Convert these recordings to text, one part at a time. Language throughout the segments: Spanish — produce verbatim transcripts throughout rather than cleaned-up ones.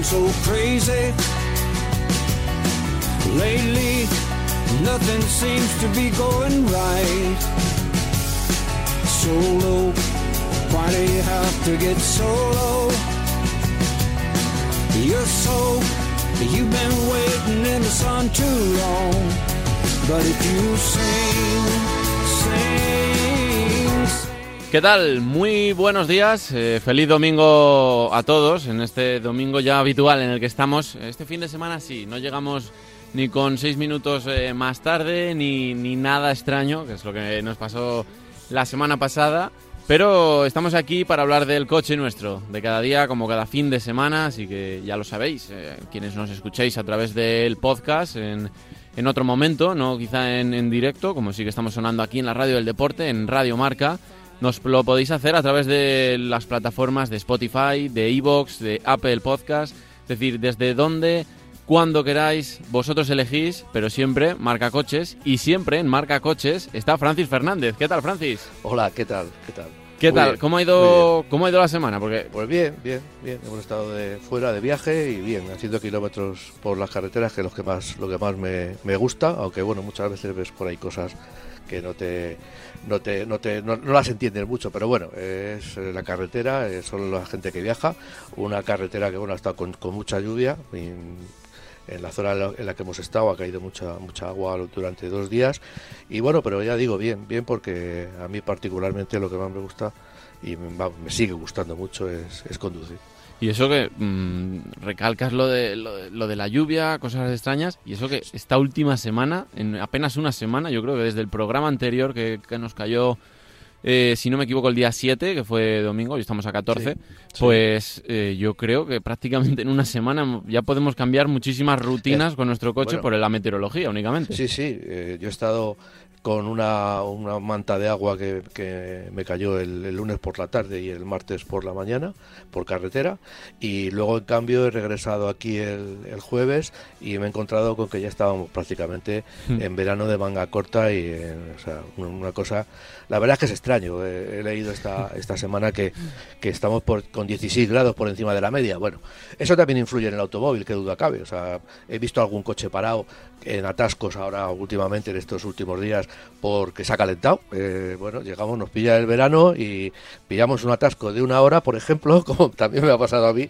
so crazy. Lately, nothing seems to be going right. Solo, why do you have to get so low? You're so, you've been waiting in the sun too long. But if you sing, sing, sing. ¿Qué tal? Muy buenos días, eh, feliz domingo a todos, en este domingo ya habitual en el que estamos. Este fin de semana sí, no llegamos ni con seis minutos eh, más tarde, ni, ni nada extraño, que es lo que nos pasó la semana pasada. Pero estamos aquí para hablar del coche nuestro, de cada día como cada fin de semana, así que ya lo sabéis, eh, quienes nos escuchéis a través del podcast en, en otro momento, no quizá en, en directo, como sí que estamos sonando aquí en la Radio del Deporte, en Radio Marca, nos lo podéis hacer a través de las plataformas de Spotify, de iVoox, de Apple Podcast, es decir, desde donde, cuando queráis, vosotros elegís, pero siempre Marca Coches, y siempre en Marca Coches está Francis Fernández. ¿Qué tal, Francis? Hola, ¿qué tal? ¿Qué tal? ¿Qué Muy tal? bien, ¿Cómo ha ido cómo ha ido la semana? Porque Pues bien, bien, bien. Hemos estado de fuera de viaje y bien, haciendo kilómetros por las carreteras, que es lo que más, lo que más me, me gusta, aunque bueno, muchas veces ves por ahí cosas que no te no te no te no, no las entiendes mucho, pero bueno, es la carretera, es solo la gente que viaja, una carretera que bueno ha estado con, con mucha lluvia. Y, en la zona en la que hemos estado ha caído mucha mucha agua durante dos días y bueno, pero ya digo, bien, bien porque a mí particularmente lo que más me gusta y me, me sigue gustando mucho es, es conducir. Y eso que mmm, recalcas lo de, lo de lo de la lluvia, cosas extrañas, y eso que esta última semana, en apenas una semana, yo creo que desde el programa anterior que, que nos cayó, Eh, si no me equivoco, el día siete, que fue domingo, y estamos a catorce, sí, pues sí. eh, yo creo que prácticamente en una semana ya podemos cambiar muchísimas rutinas eh, con nuestro coche, bueno, por la meteorología únicamente. Sí, sí, eh, yo he estado con una, una manta de agua que, que me cayó el, el lunes por la tarde y el martes por la mañana por carretera, y luego en cambio he regresado aquí el, el jueves y me he encontrado con que ya estábamos prácticamente mm. en verano de manga corta y eh, o sea, una cosa, la verdad es que es extraño. He, he leído esta, esta semana que, que estamos por, con dieciséis grados por encima de la media. Bueno, eso también influye en el automóvil, que duda cabe. O sea, he visto algún coche parado en atascos ahora últimamente, en estos últimos días, porque se ha calentado. Eh, bueno, llegamos, nos pilla el verano y pillamos un atasco de una hora, por ejemplo, como también me ha pasado a mí,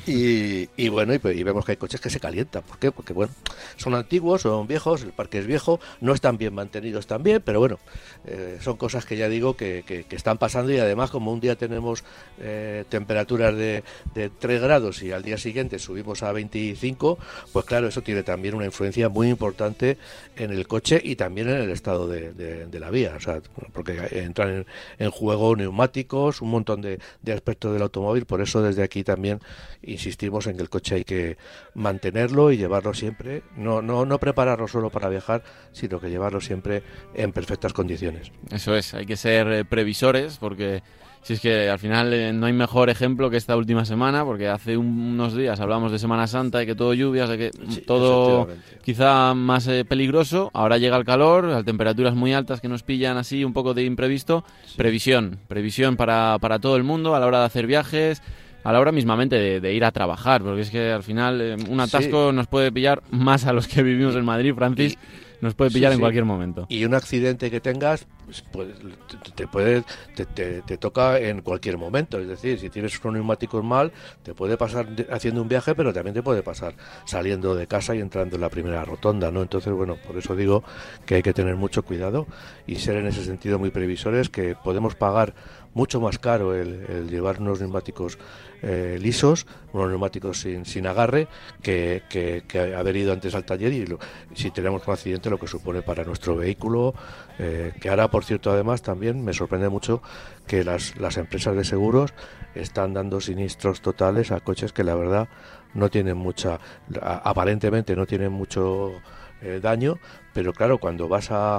y, y bueno, y, y vemos que hay coches que se calientan. ¿Por qué? Porque bueno, son antiguos, son viejos, el parque es viejo, no están bien mantenidos también, pero bueno, eh, son cosas que ya digo que, que, que están pasando, y además como un día tenemos eh, temperaturas de, de tres grados y al día siguiente subimos a veinticinco, pues claro, eso tiene también una influencia muy importante en el coche y también en el estado de, de, de la vía, o sea, porque entran en, en juego neumáticos, un montón de, de aspectos del automóvil. Por eso desde aquí también insistimos en que el coche hay que mantenerlo y llevarlo siempre, no, no, no prepararlo solo para viajar, sino que llevarlo siempre en perfectas condiciones. Eso es, hay que ser eh, previsores, porque si es que al final eh, no hay mejor ejemplo que esta última semana, porque hace un, unos días hablamos de Semana Santa y que todo lluvias, de que sí, todo quizá más eh, peligroso. Ahora llega el calor, las temperaturas muy altas que nos pillan así un poco de imprevisto. Sí. Previsión, previsión para, para todo el mundo a la hora de hacer viajes, a la hora mismamente de, de ir a trabajar, porque es que al final eh, un atasco sí. nos puede pillar más a los que vivimos en Madrid, Francis. Y... nos puede pillar sí, en sí. cualquier momento. Y un accidente que tengas, pues, te, te puede te, te, te toca en cualquier momento. Es decir, si tienes unos neumáticos mal, te puede pasar haciendo un viaje, pero también te puede pasar saliendo de casa y entrando en la primera rotonda, ¿no? Entonces, bueno, por eso digo que hay que tener mucho cuidado y ser en ese sentido muy previsores, que podemos pagar mucho más caro el, el llevar unos neumáticos eh, lisos, unos neumáticos sin, sin agarre, que, que, que haber ido antes al taller y lo, si tenemos un accidente, lo que supone para nuestro vehículo, eh, que ahora, por cierto, además también me sorprende mucho que las, las empresas de seguros están dando siniestros totales a coches que la verdad no tienen mucha, aparentemente no tienen mucho eh, daño, pero claro, cuando vas a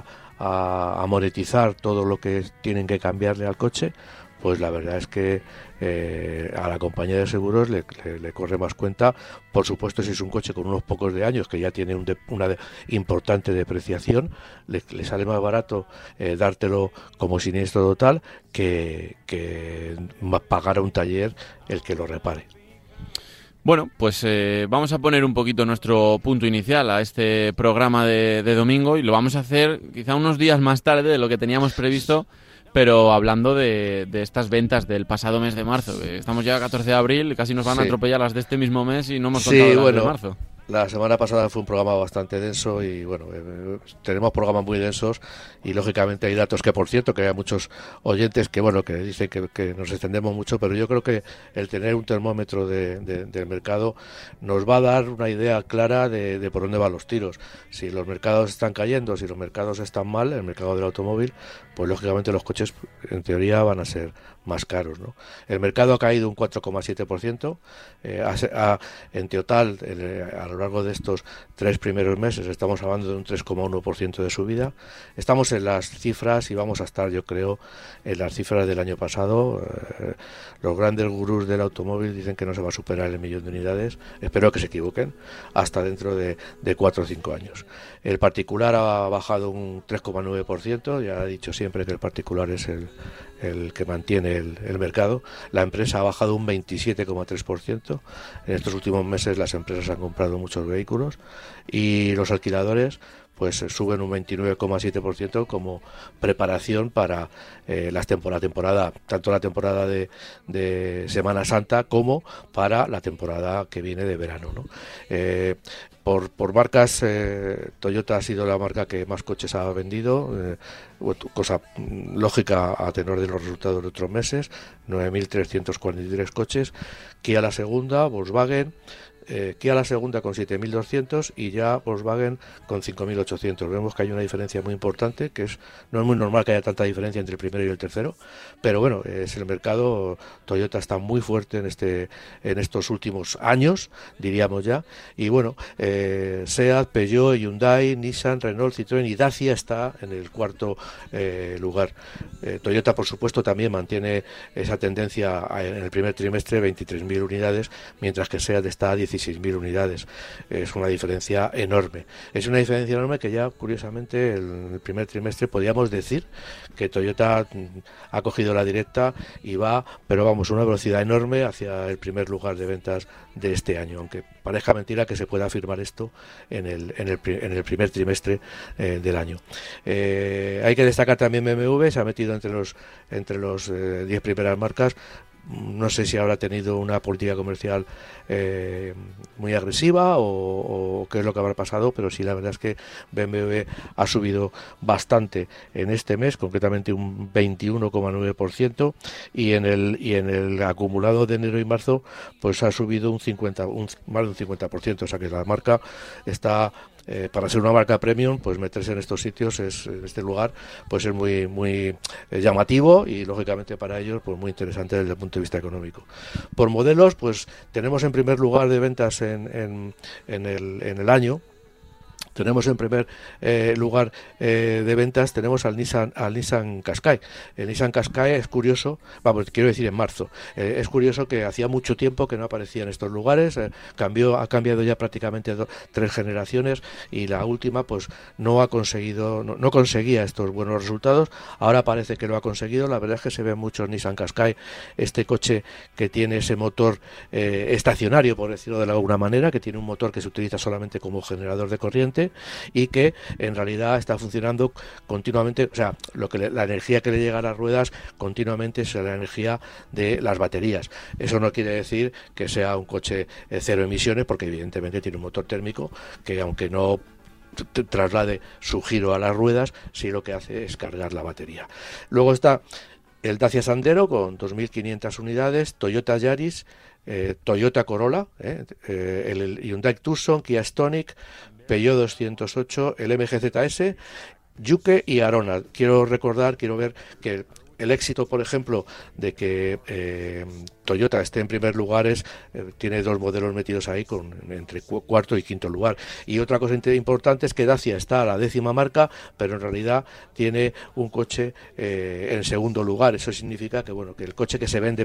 A, a monetizar todo lo que tienen que cambiarle al coche, pues la verdad es que eh, a la compañía de seguros le, le, le corre más cuenta. Por supuesto, si es un coche con unos pocos de años que ya tiene un de, una de, importante depreciación, le, le sale más barato eh, dártelo como siniestro total que, que pagar a un taller el que lo repare. Bueno, pues eh, vamos a poner un poquito nuestro punto inicial a este programa de, de domingo y lo vamos a hacer quizá unos días más tarde de lo que teníamos previsto, pero hablando de, de estas ventas del pasado mes de marzo. Estamos ya a catorce de abril, casi nos van sí. a atropellar las de este mismo mes y no hemos contado sí, las bueno, de marzo. La semana pasada fue un programa bastante denso y bueno, eh, tenemos programas muy densos y lógicamente hay datos que, por cierto, que hay muchos oyentes que bueno que dicen que, que nos extendemos mucho, pero yo creo que el tener un termómetro de, de, del mercado nos va a dar una idea clara de, de por dónde van los tiros. Si los mercados están cayendo, si los mercados están mal, el mercado del automóvil, pues lógicamente los coches en teoría van a ser más caros, ¿no? El mercado ha caído un cuatro coma siete por ciento, eh, a, a, en total eh, a lo largo de estos tres primeros meses estamos hablando de un tres coma uno por ciento de subida. Estamos en las cifras y vamos a estar, yo creo, en las cifras del año pasado. Eh, los grandes gurús del automóvil dicen que no se va a superar el millón de unidades, espero que se equivoquen, hasta dentro de, de cuatro o cinco años. El particular ha bajado un tres coma nueve por ciento, ya he dicho siempre que el particular es el el que mantiene el, el mercado. La empresa ha bajado un veintisiete coma tres por ciento. En estos últimos meses las empresas han comprado muchos vehículos y los alquiladores pues suben un veintinueve coma siete por ciento como preparación para eh, las temporada, temporada, tanto la temporada de, de Semana Santa como para la temporada que viene de verano, ¿no? Eh, Por, por marcas, eh, Toyota ha sido la marca que más coches ha vendido, eh, cosa lógica a tenor de los resultados de otros meses, nueve mil trescientos cuarenta y tres coches. Kia la segunda, Volkswagen, eh, Kia la segunda con siete mil doscientos y ya Volkswagen con cinco mil ochocientos. Vemos que hay una diferencia muy importante, que es no es muy normal que haya tanta diferencia entre el primero y el tercero, pero bueno, es el mercado. Toyota está muy fuerte en este en estos últimos años, diríamos ya, y bueno, eh, SEAT, Peugeot, Hyundai, Nissan, Renault, Citroën y Dacia está en el cuarto eh, lugar. Eh, Toyota, por supuesto, también mantiene esa tendencia en el primer trimestre, veintitrés mil unidades, mientras que SEAT está a dieciséis mil unidades. Es una diferencia enorme. Es una diferencia enorme que ya, curiosamente, en el primer trimestre podíamos decir que Toyota ha cogido la directa y va, pero vamos, a una velocidad enorme hacia el primer lugar de ventas de este año, aunque parezca mentira que se pueda afirmar esto en el, en el, en el primer trimestre eh, del año. Eh, hay que destacar también B M W, se ha metido entre los entre los eh, diez primeras marcas. No sé si habrá tenido una política comercial eh, muy agresiva o, o qué es lo que habrá pasado, pero sí, la verdad es que B M W ha subido bastante en este mes, concretamente un veintiuno coma nueve por ciento, y en el y en el acumulado de enero y marzo pues ha subido un cincuenta, un, más de un cincuenta por ciento, o sea que la marca está... Eh, para ser una marca premium, pues meterse en estos sitios, es, en este lugar, pues es muy muy eh, llamativo y lógicamente para ellos pues muy interesante desde el punto de vista económico. Por modelos, pues tenemos en primer lugar de ventas en, en, en, el, en el año. Tenemos en primer eh, lugar eh, de ventas, tenemos al Nissan, al Nissan Qashqai. El Nissan Qashqai es curioso, vamos, quiero decir en marzo, eh, es curioso que hacía mucho tiempo que no aparecía en estos lugares, eh, cambió, ha cambiado ya prácticamente do, tres generaciones y la última pues no ha conseguido, no, no conseguía estos buenos resultados, ahora parece que lo ha conseguido. La verdad es que se ven muchos Nissan Qashqai, este coche que tiene ese motor eh, estacionario, por decirlo de alguna manera, que tiene un motor que se utiliza solamente como generador de corriente y que en realidad está funcionando continuamente, o sea, lo que le, la energía que le llega a las ruedas continuamente es la energía de las baterías. Eso no quiere decir que sea un coche eh, cero emisiones, porque evidentemente tiene un motor térmico que, aunque no traslade su giro a las ruedas, sí lo que hace es cargar la batería. Luego está el Dacia Sandero con dos mil quinientas unidades, Toyota Yaris, eh, Toyota Corolla, eh, eh, el, el Hyundai Tucson, Kia Stonic, Peugeot doscientos ocho, el M G Z S, Yuke y Arona. Quiero recordar, quiero ver que el éxito, por ejemplo, de que eh, Toyota esté en primer lugar es, eh, tiene dos modelos metidos ahí con entre cu cuarto y quinto lugar. Y otra cosa importante es que Dacia está a la décima marca, pero en realidad tiene un coche eh, en segundo lugar. Eso significa que bueno, que el coche que se vende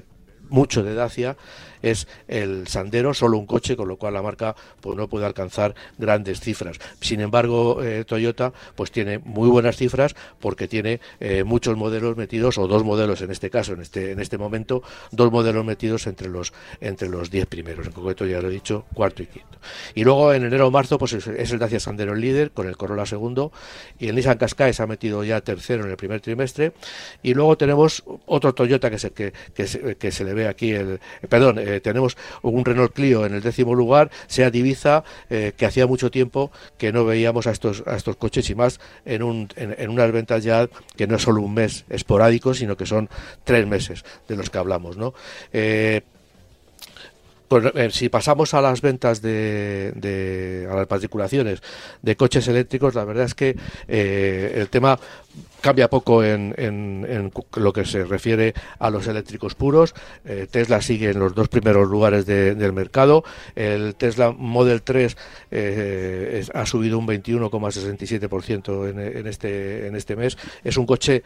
mucho de Dacia es el Sandero, solo un coche, con lo cual la marca pues no puede alcanzar grandes cifras. Sin embargo, eh, Toyota pues tiene muy buenas cifras porque tiene eh, muchos modelos metidos, o dos modelos en este caso, en este en este momento, dos modelos metidos entre los entre los diez primeros, en concreto ya lo he dicho, cuarto y quinto. Y luego en enero o marzo pues es, es el Dacia Sandero el líder, con el Corolla segundo, y el Nissan Qashqai se ha metido ya tercero en el primer trimestre, y luego tenemos otro Toyota que se, que, que se, que se le ve aquí, el perdón, eh, tenemos un Renault Clio en el décimo lugar, Seat Ibiza, eh, que hacía mucho tiempo que no veíamos a estos a estos coches, y más en, un, en, en unas ventas ya que no es solo un mes esporádico, sino que son tres meses de los que hablamos, ¿no? Eh, Pues, eh, si pasamos a las ventas de, de a las matriculaciones de coches eléctricos, la verdad es que eh, el tema cambia poco en, en, en lo que se refiere a los eléctricos puros. eh, Tesla sigue en los dos primeros lugares de, del mercado. El Tesla Model tres eh, es, ha subido un veintiuno coma sesenta y siete por ciento en, en, este, en este mes. Es un coche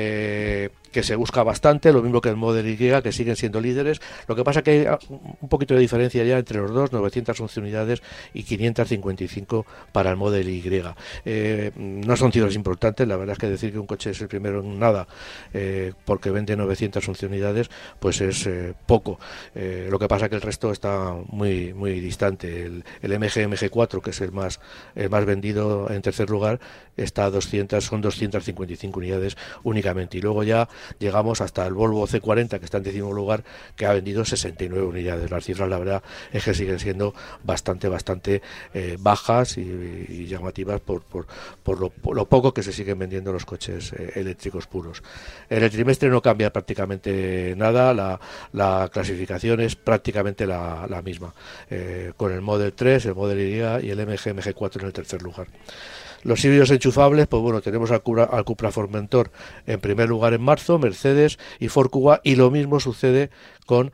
eh, que se busca bastante, lo mismo que el Model Y, que siguen siendo líderes. Lo que pasa que hay un poquito de diferencia ya entre los dos, novecientas once unidades y quinientas cincuenta y cinco para el Model Y. Eh, no son cifras importantes, la verdad es que decir que un coche es el primero en nada eh, porque vende novecientas once unidades, pues es eh, poco. Eh, lo que pasa que el resto está muy muy distante. El, el M G M G cuatro, que es el más el más vendido en tercer lugar, está a doscientas, son doscientas cincuenta y cinco unidades únicamente. Y luego ya llegamos hasta el Volvo C cuarenta, que está en décimo lugar, que ha vendido sesenta y nueve unidades. Las cifras, la verdad, es que siguen siendo bastante, bastante eh, bajas y, y llamativas por, por, por, lo, por lo poco que se siguen vendiendo los coches eh, eléctricos puros. En el trimestre no cambia prácticamente nada, la, la clasificación es prácticamente la, la misma, eh, con el Model tres, el Model Y y el M G M G cuatro en el tercer lugar. Los híbridos enchufables, pues bueno, tenemos al Cupra, al Cupra Formentor en primer lugar en marzo, Mercedes y Ford Kuga, y lo mismo sucede con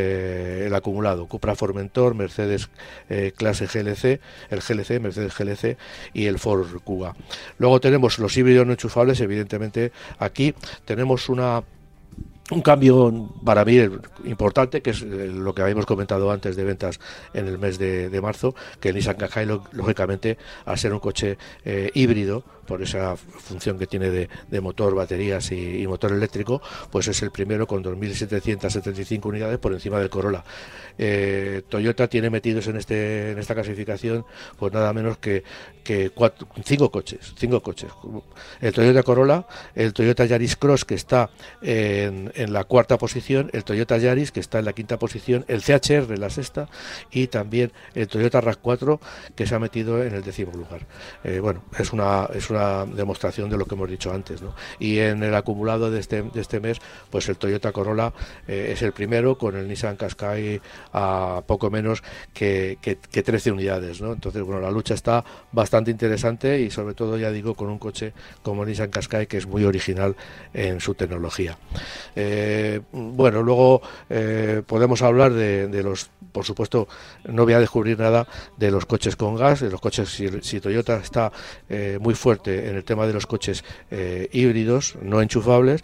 eh, el acumulado, Cupra Formentor, Mercedes eh, clase G L C, el G L C, Mercedes G L C y el Ford Kuga. Luego tenemos los híbridos no enchufables, evidentemente aquí tenemos una un cambio para mí importante, que es lo que habíamos comentado antes de ventas en el mes de, de marzo, que el Nissan Qashqai, lógicamente, al ser un coche eh, híbrido, por esa función que tiene de, de motor, baterías y, y motor eléctrico, pues es el primero con dos mil setecientas setenta y cinco unidades por encima del Corolla. Eh, Toyota tiene metidos en este en esta clasificación pues nada menos que, que cuatro, cinco coches, cinco coches. El Toyota Corolla, el Toyota Yaris Cross, que está en, en la cuarta posición, el Toyota Yaris, que está en la quinta posición, el C H R en la sexta, y también el Toyota RAV cuatro, que se ha metido en el décimo lugar. Eh, bueno, es una es una demostración de lo que hemos dicho antes, ¿no? Y en el acumulado de este de este mes, pues el Toyota Corolla eh, es el primero, con el Nissan Qashqai a poco menos que, que, que trece unidades, ¿no? Entonces, bueno, la lucha está bastante interesante, y sobre todo, ya digo, con un coche como el Nissan Qashqai, que es muy original en su tecnología. Eh, bueno, luego eh, podemos hablar de, de los, por supuesto, no voy a descubrir nada de los coches con gas, de los coches, si, si Toyota está eh, muy fuerte en el tema de los coches eh, híbridos, no enchufables,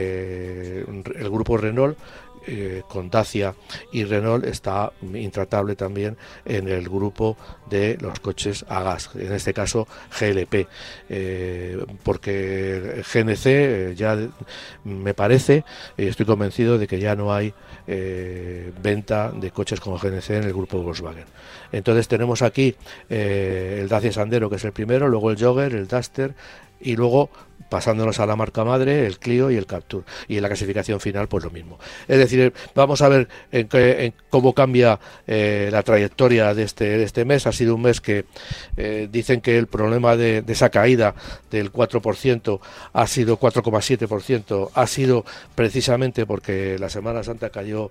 eh, el grupo Renault, Eh, con Dacia y Renault, está intratable también en el grupo de los coches a gas, en este caso G L P, eh, porque G N C eh, ya me parece, y estoy convencido de que ya no hay eh, venta de coches con G N C en el grupo Volkswagen. Entonces tenemos aquí eh, el Dacia Sandero, que es el primero, luego el Jogger, el Duster, y luego, pasándonos a la marca madre, el Clio y el Captur, y en la clasificación final pues lo mismo. Es decir, vamos a ver en, qué, en cómo cambia eh, la trayectoria de este, de este mes. Ha sido un mes que eh, dicen que el problema de, de esa caída del cuatro por ciento ha sido cuatro coma siete por ciento, ha sido precisamente porque la Semana Santa cayó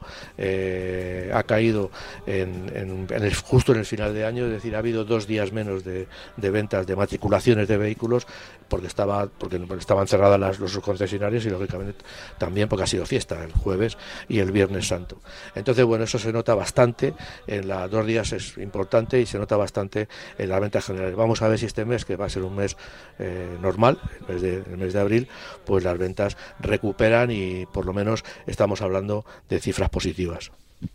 eh, ha caído en, en, en el, justo en el final de año, es decir, ha habido dos días menos de, de ventas, de matriculaciones de vehículos, por porque estaba porque estaban cerradas las, los concesionarios y lógicamente también porque ha sido fiesta el jueves y el Viernes Santo. Entonces, bueno, eso se nota bastante, en los dos días es importante y se nota bastante en las ventas generales. Vamos a ver si este mes, que va a ser un mes eh, normal, el mes, de, el mes de abril, pues las ventas recuperan y por lo menos estamos hablando de cifras positivas.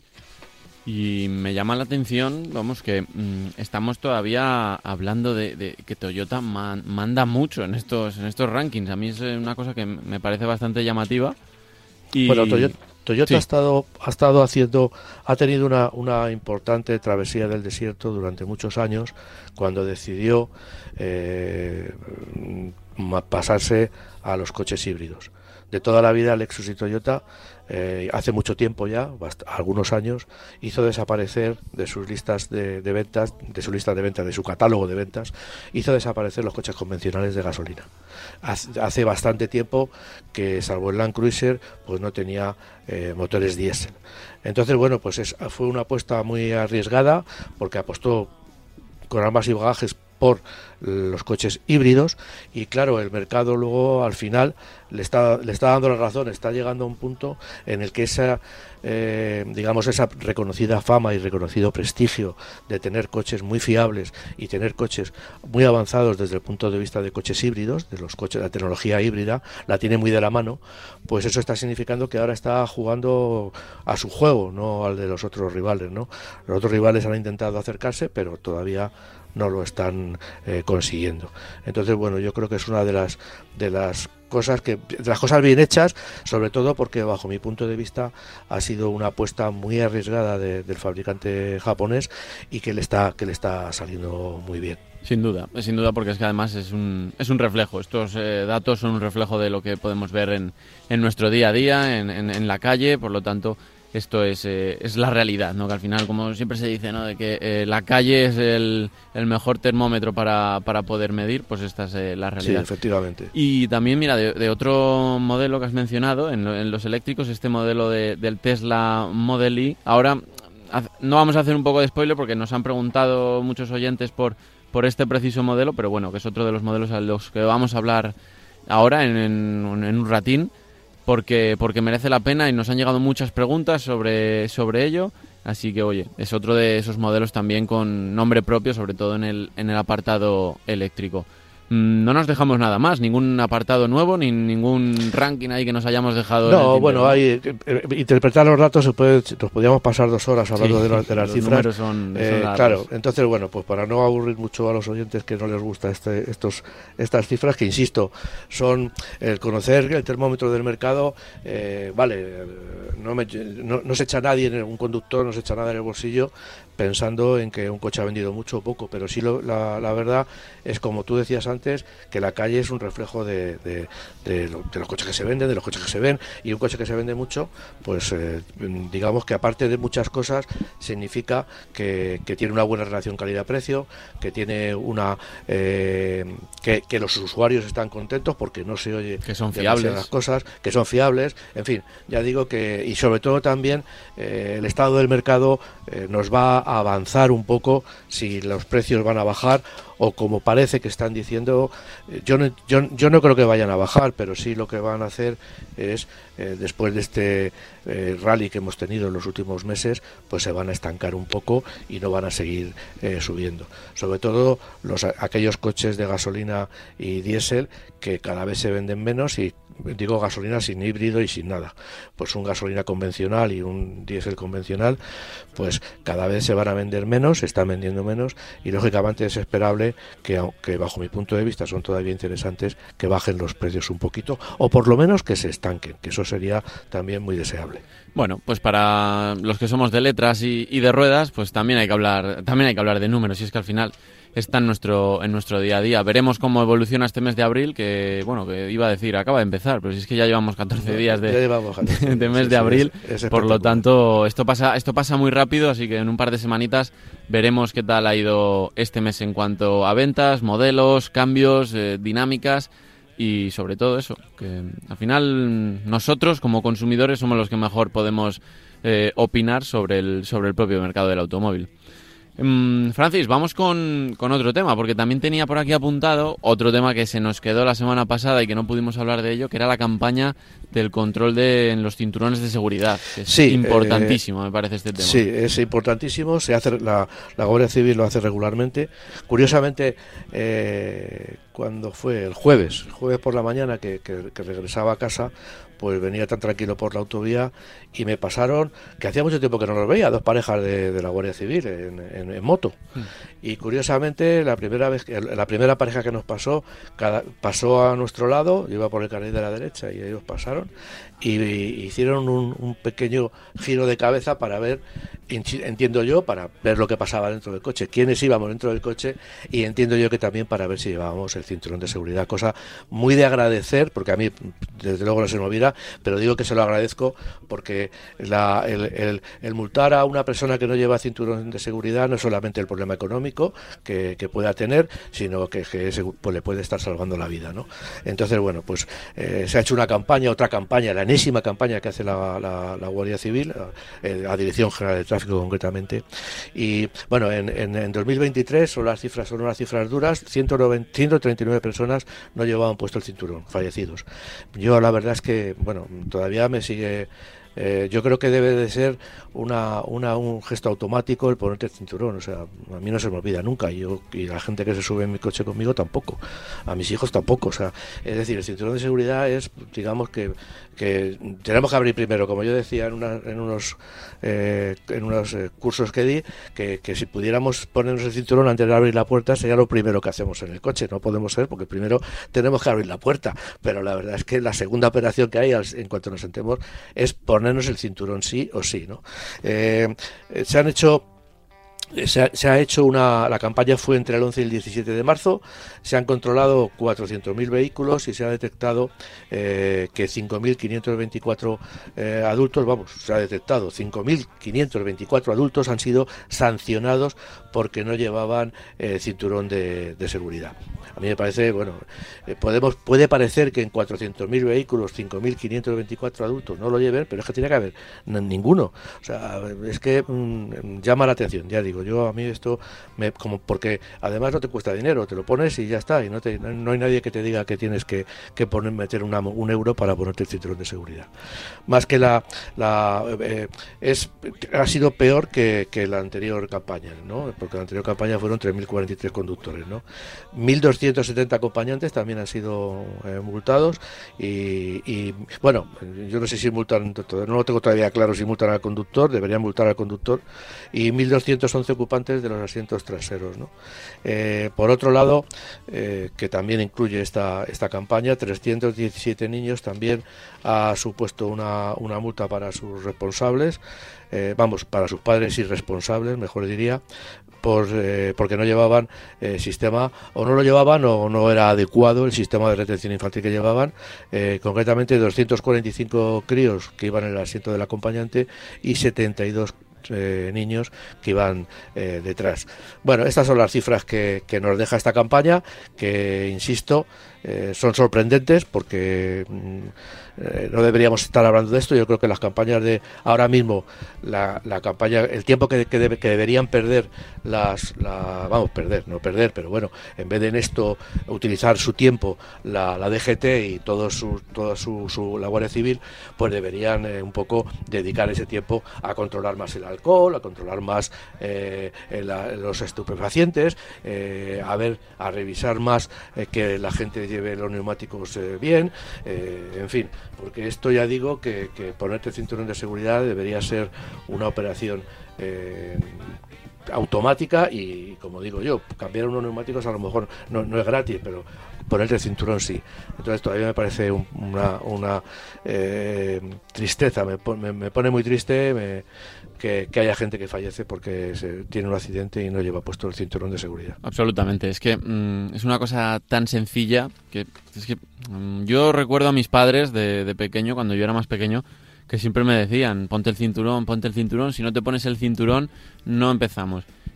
Y me llama la atención, vamos, que mmm, estamos todavía hablando de, de que Toyota man, manda mucho en estos en estos rankings. A mí es una cosa que me parece bastante llamativa. Y... Bueno, Toyota, Toyota sí. ha estado ha estado haciendo, ha tenido una, una importante travesía del desierto durante muchos años, cuando decidió eh, pasarse a los coches híbridos. De toda la vida, Lexus y Toyota, eh, hace mucho tiempo ya, bast- algunos años, hizo desaparecer de sus listas de, de ventas, de su lista de ventas, de su catálogo de ventas, hizo desaparecer los coches convencionales de gasolina. Hace, hace bastante tiempo que, salvo el Land Cruiser, pues no tenía eh, motores diésel. Entonces, bueno, pues es, fue una apuesta muy arriesgada, porque apostó con armas y bagajes por los coches híbridos, y claro, el mercado luego al final le está le está dando la razón, está llegando a un punto en el que esa eh, digamos esa reconocida fama y reconocido prestigio de tener coches muy fiables y tener coches muy avanzados desde el punto de vista de coches híbridos, de los coches, la tecnología híbrida la tiene muy de la mano, pues eso está significando que ahora está jugando a su juego, no al de los otros rivales, ¿no? Los otros rivales han intentado acercarse, pero todavía no lo están eh, consiguiendo. Entonces, bueno, yo creo que es una de las de las cosas que de las cosas bien hechas, sobre todo porque bajo mi punto de vista ha sido una apuesta muy arriesgada de, del fabricante japonés y que le está que le está saliendo muy bien. Sin duda, sin duda, porque es que además es un es un reflejo. Estos eh, datos son un reflejo de lo que podemos ver en, en nuestro día a día, en, en, en la calle, por lo tanto esto es eh, es la realidad, ¿no? Que al final, como siempre se dice, ¿no? De que eh, la calle es el, el mejor termómetro para, para poder medir, pues esta es eh, la realidad. Sí, efectivamente. Y también, mira, de, de otro modelo que has mencionado, en, lo, en los eléctricos, este modelo de, del Tesla Model Y. Ahora, no vamos a hacer un poco de spoiler porque nos han preguntado muchos oyentes por, por este preciso modelo, pero bueno, que es otro de los modelos a los que vamos a hablar ahora en, en, en un ratín. Porque, porque merece la pena y nos han llegado muchas preguntas sobre, sobre ello, así que oye, es otro de esos modelos también con nombre propio, sobre todo en el, en el apartado eléctrico. No nos dejamos nada más, ningún apartado nuevo, ni ningún ranking ahí que nos hayamos dejado. No, en el bueno, hay eh, interpretar los datos, se puede, nos podríamos pasar dos horas hablando sí, de, la, de las los cifras. Números son, eh, son claro, entonces bueno, pues para no aburrir mucho a los oyentes que no les gusta este, estos, estas cifras, que insisto, son el conocer el termómetro del mercado, eh, vale, no, me, no, no se echa nadie, en el, un conductor no se echa nada en el bolsillo pensando en que un coche ha vendido mucho o poco, pero sí lo, la, la verdad es, como tú decías antes, que la calle es un reflejo de, de, de, lo, de los coches que se venden, de los coches que se ven, y un coche que se vende mucho, pues eh, digamos que aparte de muchas cosas, significa que, que tiene una buena relación calidad-precio, que tiene una eh, que, que los usuarios están contentos porque no se oye que son fiables las cosas, que son fiables, en fin, ya digo que, y sobre todo también eh, el estado del mercado eh, nos va a avanzar un poco si los precios van a bajar o, como parece que están diciendo, yo no, yo, yo no creo que vayan a bajar, pero sí lo que van a hacer es, eh, después de este eh, rally que hemos tenido en los últimos meses, pues se van a estancar un poco y no van a seguir eh, subiendo. Sobre todo los aquellos coches de gasolina y diésel que cada vez se venden menos, y digo gasolina sin híbrido y sin nada, pues un gasolina convencional y un diésel convencional, pues cada vez se van a vender menos, se están vendiendo menos, y lógicamente es esperable que, aunque bajo mi punto de vista son todavía interesantes, que bajen los precios un poquito, o por lo menos que se estanquen, que eso sería también muy deseable. Bueno, pues para los que somos de letras y, y de ruedas, pues también hay que hablar, también hay que hablar de números, y es que al final está en nuestro en nuestro día a día. Veremos cómo evoluciona este mes de abril, que bueno, que iba a decir, acaba de empezar, pero si es que ya llevamos catorce días de, de, de mes sí, de abril, sí, es, es por lo tanto, esto pasa esto pasa muy rápido, así que en un par de semanitas veremos qué tal ha ido este mes en cuanto a ventas, modelos, cambios, eh, dinámicas, y sobre todo eso, que al final nosotros como consumidores somos los que mejor podemos eh, opinar sobre el sobre el propio mercado del automóvil. Um, Francis, vamos con, con otro tema, porque también tenía por aquí apuntado otro tema que se nos quedó la semana pasada y que no pudimos hablar de ello, que era la campaña del control de en los cinturones de seguridad. Que es sí, importantísimo, eh, me parece este tema. Sí, es importantísimo. Se hace la, la Guardia Civil lo hace regularmente. Curiosamente, eh, cuando fue el jueves, jueves por la mañana que, que, que regresaba a casa, pues venía tan tranquilo por la autovía y me pasaron, que hacía mucho tiempo que no los veía, dos parejas de, de la Guardia Civil en, en, en moto. Mm. Y curiosamente, la primera vez, la primera pareja que nos pasó, cada, pasó a nuestro lado, yo iba por el carril de la derecha y ellos pasaron, y, y hicieron un, un pequeño giro de cabeza para ver, entiendo yo, para ver lo que pasaba dentro del coche, quiénes íbamos dentro del coche, y entiendo yo que también para ver si llevábamos el cinturón de seguridad, cosa muy de agradecer, porque a mí desde luego no se me olvida, pero digo que se lo agradezco porque la, el, el, el multar a una persona que no lleva cinturón de seguridad no es solamente el problema económico que, que pueda tener, sino que, que ese, pues, le puede estar salvando la vida, ¿no? Entonces, bueno, pues eh, se ha hecho una campaña, otra campaña, la enésima campaña que hace la, la, la Guardia Civil, eh, la Dirección General de Tráfico concretamente, y bueno, en, en, en dos mil veintitrés son las cifras, son unas cifras duras, ciento treinta y nueve personas no llevaban puesto el cinturón, fallecidos. Yo la verdad es que, bueno, todavía me sigue... Eh, yo creo que debe de ser una, una un gesto automático el ponerte el cinturón. O sea, a mí no se me olvida nunca, y, yo, y la gente que se sube en mi coche conmigo tampoco, a mis hijos tampoco. O sea, es decir, el cinturón de seguridad es, digamos que, que tenemos que abrir primero, como yo decía en, una, en unos eh, en unos eh, cursos que di, que, que si pudiéramos ponernos el cinturón antes de abrir la puerta sería lo primero que hacemos en el coche. No podemos ser, porque primero tenemos que abrir la puerta, pero la verdad es que la segunda operación que hay en cuanto nos sentemos es poner ponernos el cinturón sí o sí, ¿no? Eh, se han hecho Se ha, se ha hecho una, la campaña fue entre el once y el diecisiete de marzo, se han controlado cuatrocientos mil vehículos y se ha detectado eh, que cinco mil quinientos veinticuatro eh, adultos, vamos, se ha detectado cinco mil quinientos veinticuatro adultos han sido sancionados porque no llevaban eh, cinturón de, de seguridad. A mí me parece, bueno, eh, podemos puede parecer que en cuatrocientos mil vehículos cinco mil quinientos veinticuatro adultos no lo lleven, pero es que tiene que haber ninguno. O sea, es que mmm, llama la atención, ya digo. Yo a mí esto me como porque además no te cuesta dinero, te lo pones y ya está, y no te no hay nadie que te diga que tienes que, que poner meter una, un euro para ponerte el cinturón de seguridad. Más que la la eh, es ha sido peor que, que la anterior campaña, ¿no? Porque la anterior campaña fueron tres mil cuarenta y tres conductores, ¿no? mil doscientos setenta acompañantes también han sido eh, multados y, y bueno, yo no sé si multan, no lo tengo todavía claro si multan al conductor, deberían multar al conductor, y mil doscientos once ocupantes de los asientos traseros, ¿no? Eh, por otro lado, eh, que también incluye esta esta campaña, trescientos diecisiete niños también ha supuesto una, una multa para sus responsables, eh, vamos, para sus padres irresponsables, mejor diría, por eh, porque no llevaban eh, sistema, o no lo llevaban o no era adecuado el sistema de retención infantil que llevaban, eh, concretamente doscientos cuarenta y cinco críos que iban en el asiento del acompañante y setenta y dos Eh, niños que iban eh, detrás. Bueno, estas son las cifras que, que nos deja esta campaña, que insisto, eh, son sorprendentes porque mm, eh, no deberíamos estar hablando de esto. Yo creo que las campañas de ahora mismo, la, la campaña, el tiempo que, que, debe, que deberían perder las, la, vamos, perder, no perder, pero bueno, en vez de en esto utilizar su tiempo la, la D G T y todo su, toda su, su la Guardia Civil, pues deberían eh, un poco dedicar ese tiempo a controlar más el alcohol, a controlar más eh, la, los estupefacientes, eh, a ver, a revisar más eh, que la gente lleve los neumáticos eh, bien, eh, en fin, porque esto ya digo que, que ponerte el cinturón de seguridad debería ser una operación eh, automática y, como digo yo, cambiar unos neumáticos a lo mejor no, no es gratis, pero ponerte el cinturón sí. Entonces todavía me parece un, una, una eh, tristeza, me pone, me pone muy triste me, que, que haya gente que fallece porque se, tiene un accidente y no lleva puesto el cinturón de seguridad. Absolutamente, es que mmm, es una cosa tan sencilla que, es que mmm, yo recuerdo a mis padres de, de pequeño, cuando yo era más pequeño, que siempre me decían, ponte el cinturón, ponte el cinturón, si no te pones el cinturón no empezamos.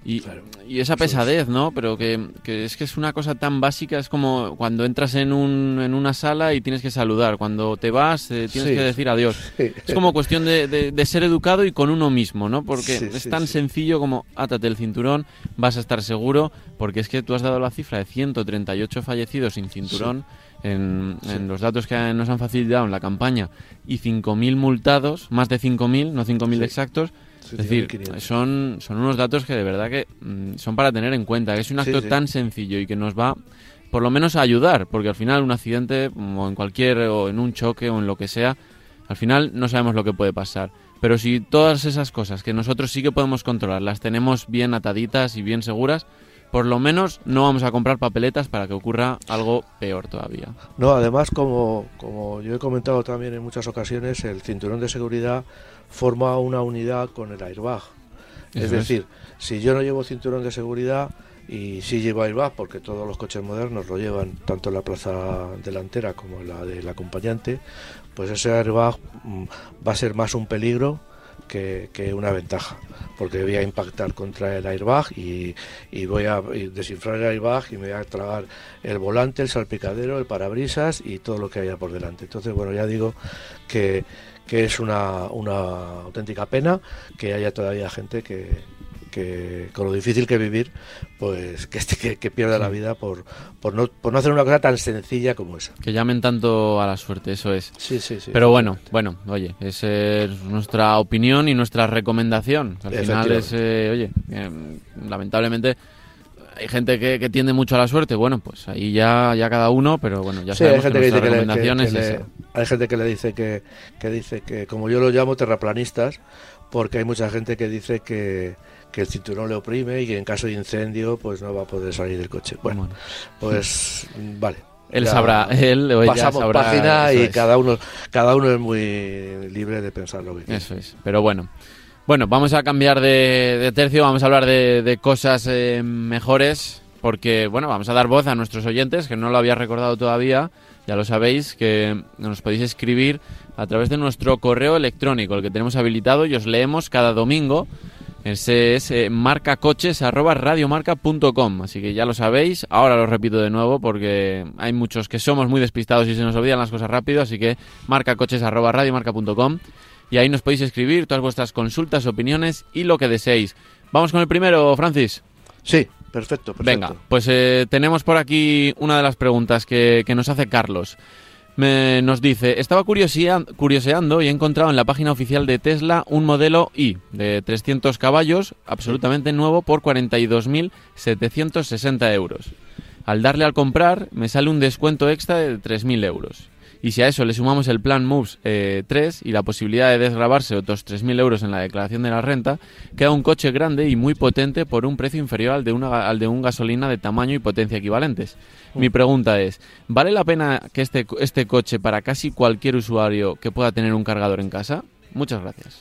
Y, claro. y esa pesadez, ¿no? Pero que, que es que es una cosa tan básica, es como cuando entras en un en una sala y tienes que saludar, cuando te vas eh, tienes sí. que decir adiós. Sí. Es como cuestión de, de, de ser educado y con uno mismo, ¿no? Porque Sí, es sí, tan sí. sencillo como átate el cinturón, vas a estar seguro, porque es que tú has dado la cifra de ciento treinta y ocho fallecidos sin cinturón sí. en, sí. en los datos que nos han facilitado en la campaña y cinco mil multados, más de cinco mil, no cinco mil sí. exactos. Es decir, son, son unos datos que de verdad que mmm, son para tener en cuenta, que es un acto sí, sí. tan sencillo y que nos va por lo menos a ayudar, porque al final un accidente o en cualquier, o en un choque o en lo que sea, al final no sabemos lo que puede pasar. Pero si todas esas cosas que nosotros sí que podemos controlar las tenemos bien ataditas y bien seguras, por lo menos no vamos a comprar papeletas para que ocurra algo peor todavía. No, además, como, como yo he comentado también en muchas ocasiones, el cinturón de seguridad forma una unidad con el airbag. Es Eso decir, es. si yo no llevo cinturón de seguridad y sí llevo airbag, porque todos los coches modernos lo llevan, tanto en la plaza delantera como en la del acompañante, pues ese airbag va a ser más un peligro que, que una ventaja, porque voy a impactar contra el airbag y, y voy a desinflar el airbag y me voy a tragar el volante, el salpicadero, el parabrisas y todo lo que haya por delante. Entonces, bueno, ya digo que, que es una, una auténtica pena que haya todavía gente que, que con lo difícil que vivir, pues que, que, que pierda sí. la vida por, por, no, por no hacer una cosa tan sencilla como esa. Que llamen tanto a la suerte, eso es. Sí, sí, sí. Pero bueno, bueno, oye, esa es nuestra opinión y nuestra recomendación. Al final es, eh, oye, eh, lamentablemente hay gente que, que tiende mucho a la suerte. Bueno, pues ahí ya, ya cada uno, pero bueno, ya sí, sabemos hay gente que nuestra que recomendación le, que, es que esa. Le, hay gente que le dice que, que dice que, como yo lo llamo, terraplanistas, porque hay mucha gente que dice que que el cinturón le oprime y que en caso de incendio pues no va a poder salir del coche. Bueno, bueno. pues vale. Él sabrá, él o ella pasamos sabrá. Página y es. cada uno cada uno es muy libre de pensar lo que quiere. Eso es, pero bueno. Bueno, vamos a cambiar de, de tercio, vamos a hablar de, de cosas eh, mejores, porque bueno, vamos a dar voz a nuestros oyentes, que no lo había recordado todavía, ya lo sabéis, que nos podéis escribir a través de nuestro correo electrónico, el que tenemos habilitado y os leemos cada domingo. Ese es eh, marcacoches arroba radiomarca punto com, así que ya lo sabéis. Ahora lo repito de nuevo porque hay muchos que somos muy despistados y se nos olvidan las cosas rápido, así que marcacoches arroba radiomarca punto com y ahí nos podéis escribir todas vuestras consultas, opiniones y lo que deseéis. Vamos con el primero, Francis. Sí, perfecto, perfecto. Venga, pues eh, tenemos por aquí una de las preguntas que, que nos hace Carlos. Me, nos dice, estaba curioseando y he encontrado en la página oficial de Tesla un modelo i de trescientos caballos, absolutamente nuevo, por cuarenta y dos mil setecientos sesenta euros. Al darle al comprar me sale un descuento extra de tres mil euros. Y si a eso le sumamos el plan Moves eh, tres y la posibilidad de desgravarse otros tres mil euros en la declaración de la renta, queda un coche grande y muy potente por un precio inferior al de, una, al de un gasolina de tamaño y potencia equivalentes. Mi pregunta es, ¿vale la pena que este, este coche para casi cualquier usuario que pueda tener un cargador en casa? Muchas gracias.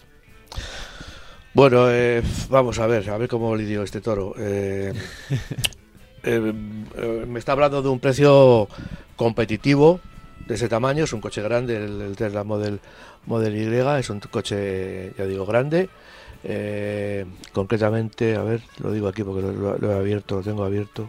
Bueno, eh, vamos a ver, a ver cómo lidio este toro. Eh, eh, eh, me está hablando de un precio competitivo de ese tamaño, es un coche grande, el, el Tesla Model, Model Y, es un coche, ya digo, grande. Eh, concretamente, a ver, lo digo aquí porque lo, lo, lo he abierto, lo tengo abierto.